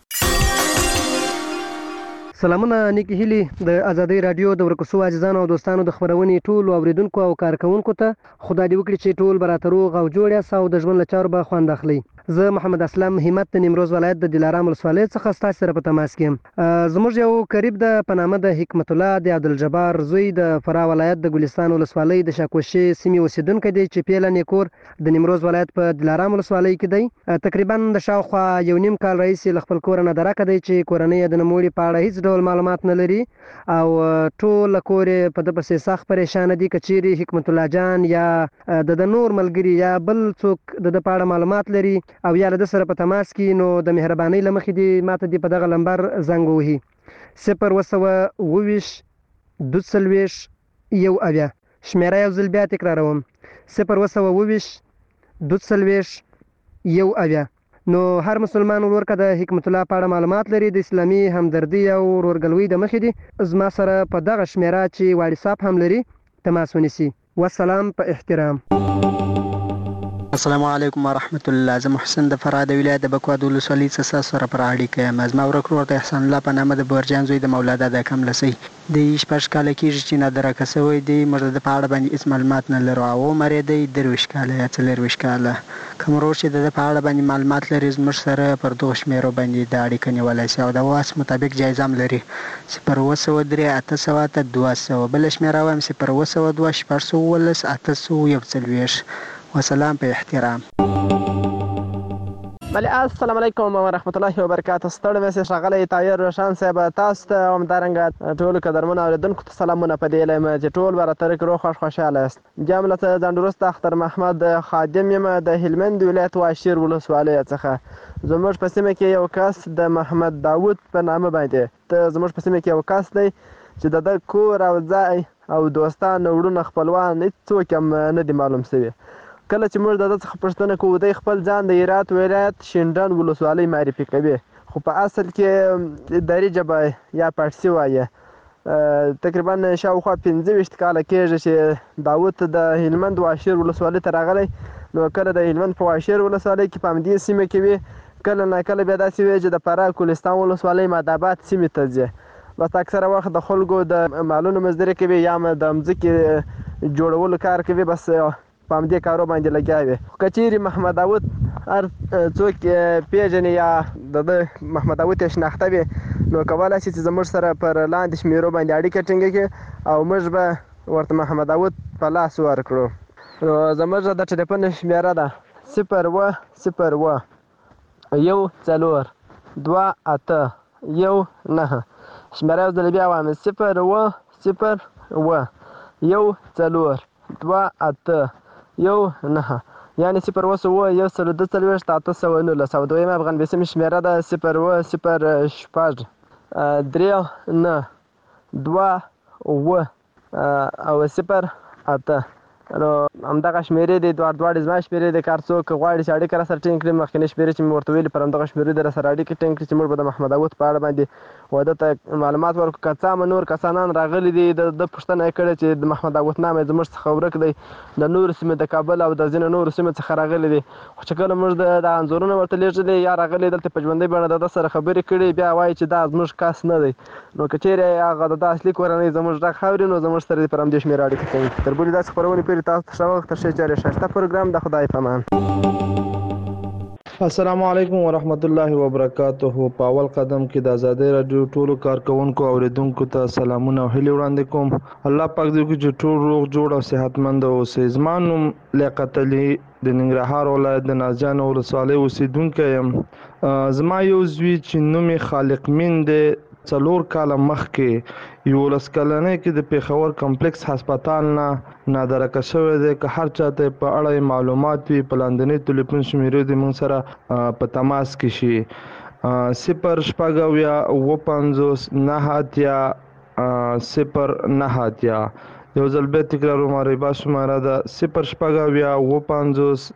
سلامونه نیکی هیلی د ازادي رادیو د ورکوسو عزیزانو او دوستانو د خبرونې ټول اوریدونکو او کارکونکو ته خدای دې وکړي چې ټول براتروغ او جوړ یا ساو د ژوند لچار به خوند اخلي. زه محمد اسلام همت د نیمروز ولایت د دلارام ولسوالۍ څخه ستاسو سره په تماس کې. زموږ یو قریب د پنامه د حکمت الله د عبدالجبار زوی د فرا ولایت د ګلستان ولسوالۍ د شاکوشي سیمې اوسیدونکو دی چې پیله نیکور د نیمروز ولایت په دلارام ولسوالۍ کې دی. تقریبا د شاوخوا یو نیم کال رئیس ل خپل کور نه درکه دی چې کورنۍ د نموړي په اړه هیڅ ډول معلومات نه لري او ټول کور په د پسې سخت پریشان دي. کچيري حکمت الله جان یا د نور ملګری یا بل څوک د پاړه معلومات لري او یا له سره په تماس کې نو د مهرباني لمخې دی ماته دی په دغه نمبر زنګ وهي 0 22 یو اویا شمیره یو ځل بیا تکراروم 0 22 یو اویا. نو هر مسلمان ورکه د حکمت الله په اړه معلومات لري د اسلامي همدردي او ورورګلوي د مخې دی زما سره په دغه شمیره چې واتساپ هم لري تماس ونیسي. والسلام په احترام. السلام علیکم ورحمت الله. زه محسن د فراه د ولایت د بکواد ولسوالۍ څخه سره پر اړیکه یم. زما ورک ورور ته احسان الله په نامه د بورجان زوی د مولا دادا کملسي د شپږ کال کېږي چې نه درکه سوی دی. موږ د په اړه باندې هیڅ معلومات نه لرو او عمر یې دی 23 کاله یا 24 کاله. کوم ورور چې د په اړه باندې معلومات لري زموږ سره پر دغه شمیرو باندې د اړیکه نیولای شي او د واس مطابق جایزه هم لري 0 800 200 بل شمیره وایم 0 200 411 841 وسلام په احترام. بله السلام علیکم و رحمت الله و برکاته. ستړی میسج راغلی طاهر روشن صاحب تاسو ته همدارنګه ټولو قدرمنو اورېدونکو ته سلامونه په دې هیله یم چې ټول به راتلونکي روغ خوښ خوشحاله یاست. جملة ځانډروست اختر محمد خادم یم د هلمند ولایت واشیر ولسوالۍ څخه. زموږ په سیمه کې یو کس د محمد داود په نامه باندې زموږ په سیمه کې یو کس دی چې د ده کور او ځای او دوستان وروڼه خپلوان هېڅوک هم نه دي معلوم شوي. کله چې موږ د ده څخه پوښتنه کوو دی خپل ځان د هرات ولایت شینډنډ ولسوالۍ معرفي کوي خو په اصل کې دري ژبه یا پارسي وایي. تقریبا شاوخوا 25 کاله کېږي چې داود د هلمند واشیر ولسوالۍ ته راغلی. نو کله د هلمند په واشیر ولسوالۍ کې په همدې سیمه کې وي کله نه کله بیا داسې وي چې د فراه کوهستان ولسوالۍ ماداباد سیمې ته ځي. بس اکثره وخت د خلکو د مالونو مزدوري کوي یا هم د مځکې جوړولو کار کوي بس په همدې کارو باندې لګیا وي. که چیرې محمد داود هر څوک پیژني یا د محمد داود یې شناخته وي نو کولی شي چې زموږ سره پر لاندې شمیرو باندې اړیکه ټینګه کړي او موږ به ورته محمد داود په لاس ورکړو. نو زموږ د ټلیفون شمیره ده 0 0 1 4 2 8 1 9. شمیره یو ځل بیا وایم 0 0 1 4 2 8 1 9 یعنی 0 1 1 819 او دویمه افغان بیسیم شمیره ده 0 0 6 3 9 2 او 0 8. نو همدغه شمیرې دي دواړه زما شمیرې دي. کار څوک غواړي چې اړیکه راسره ټینګ کړي مخکینۍ شمیرې چې مې ورته ویلي پر همدغه شمیرې دې راسره اړیکه ټینګ کړي چې موږ به د محمد داود په اړه باندې واده ته معلومات ورکړو. که څه هم نور کسانان راغلي دي د پوښتنه یې کړې چې د محمد داود نام یې زموږ څخه ورک دی د نورو سیمې د کابل او د ځینو نورو سیمو څخه راغلي دي خو چې کله موږ د انځورونه ورته لیږلي یا راغلي دلته په ژوندۍ بڼه د ده سره خبرې کړي بیا وایي چې دا زموږ کس نه دی. نو که چیرې هغه د ده اصلي کورنۍ زموږ غږ اوري نو زموږ سره دې پر همدې شمېره اړیکه کوي. تر بلې داسې خپرونې پورې تاسو ته ښه وخت ښه چارې ښایسته پروګرام د خدای په امان. السلام علیکم ورحمت الله وبرکاته. په اول قدم کې د آزادۍ رادیو ټولو کارکونکو اوریدونکو ته سلامونه او هیلې وړاندې کوم. الله پاک دې وکړي چې ټول روغ جوړ او صحتمند اوسئ. زما نوم لیاقت علي د ننګرهار ولایت د نازجان ولسوالۍ اوسیدونکی یم. زما یو زوی چې نوم یې خالق مین دی 4 کاله مخکې 11 کلنۍ کې د پېښور کمپلیکس هسپتال نه نادرکه شوی دی. که هر چاته په اړه معلومات وي په لاندنۍ ټلیفون شمیرې دې موږ سره په تماس کې شي 0 6 59 0 یو ځل بیا تکراروم ریبا شماره ده 0 6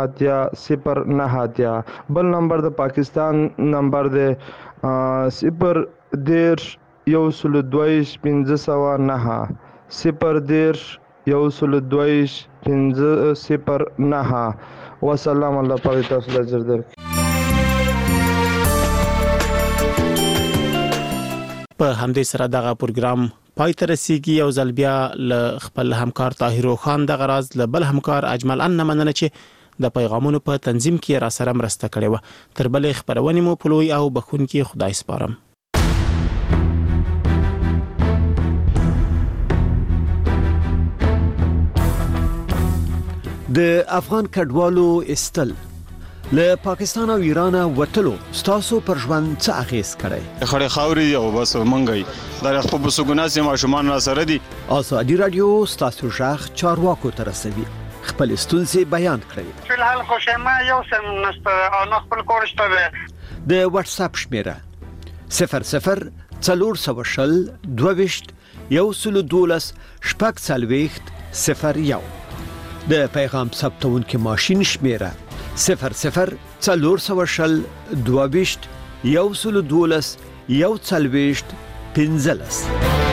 59 بل نمبر د پاکستان نمبر دی 0 10 122 509 0 10 122 509. وسلام. الله پاک تاسو ته اجر درکړي. په همدې سره دغه پروګرام پای ته رسیږي. یو ځل بیا له خپل همکار طاهر روخان دغه راز له بل همکار اجمل ان مننه چې د پیغامونو په تنظیم کې را سره مرسته کړې و. تر بلې خبرونې مو په لوی او بخونکي خدای سپارم. د افغان کډوالو استل له پاکستان او ایران وټلو ستاسو پر ژوند څه اغیز کړی؟ خړې خاوري او بس منګي دا خپل بسګوناس ماشومان را سره دي. آزادي رادیو ستاسو ژغ چارواکو ته رسوي. خپل ستونزې بیان کړئ. فلحال خوشاله یو سم نشته او خپل کورشته ده. د واتس اپ شمیره 00 420 22 112 0 د پیغام ثبتونکو ماشين شمیره 00 420 22 112 140 15.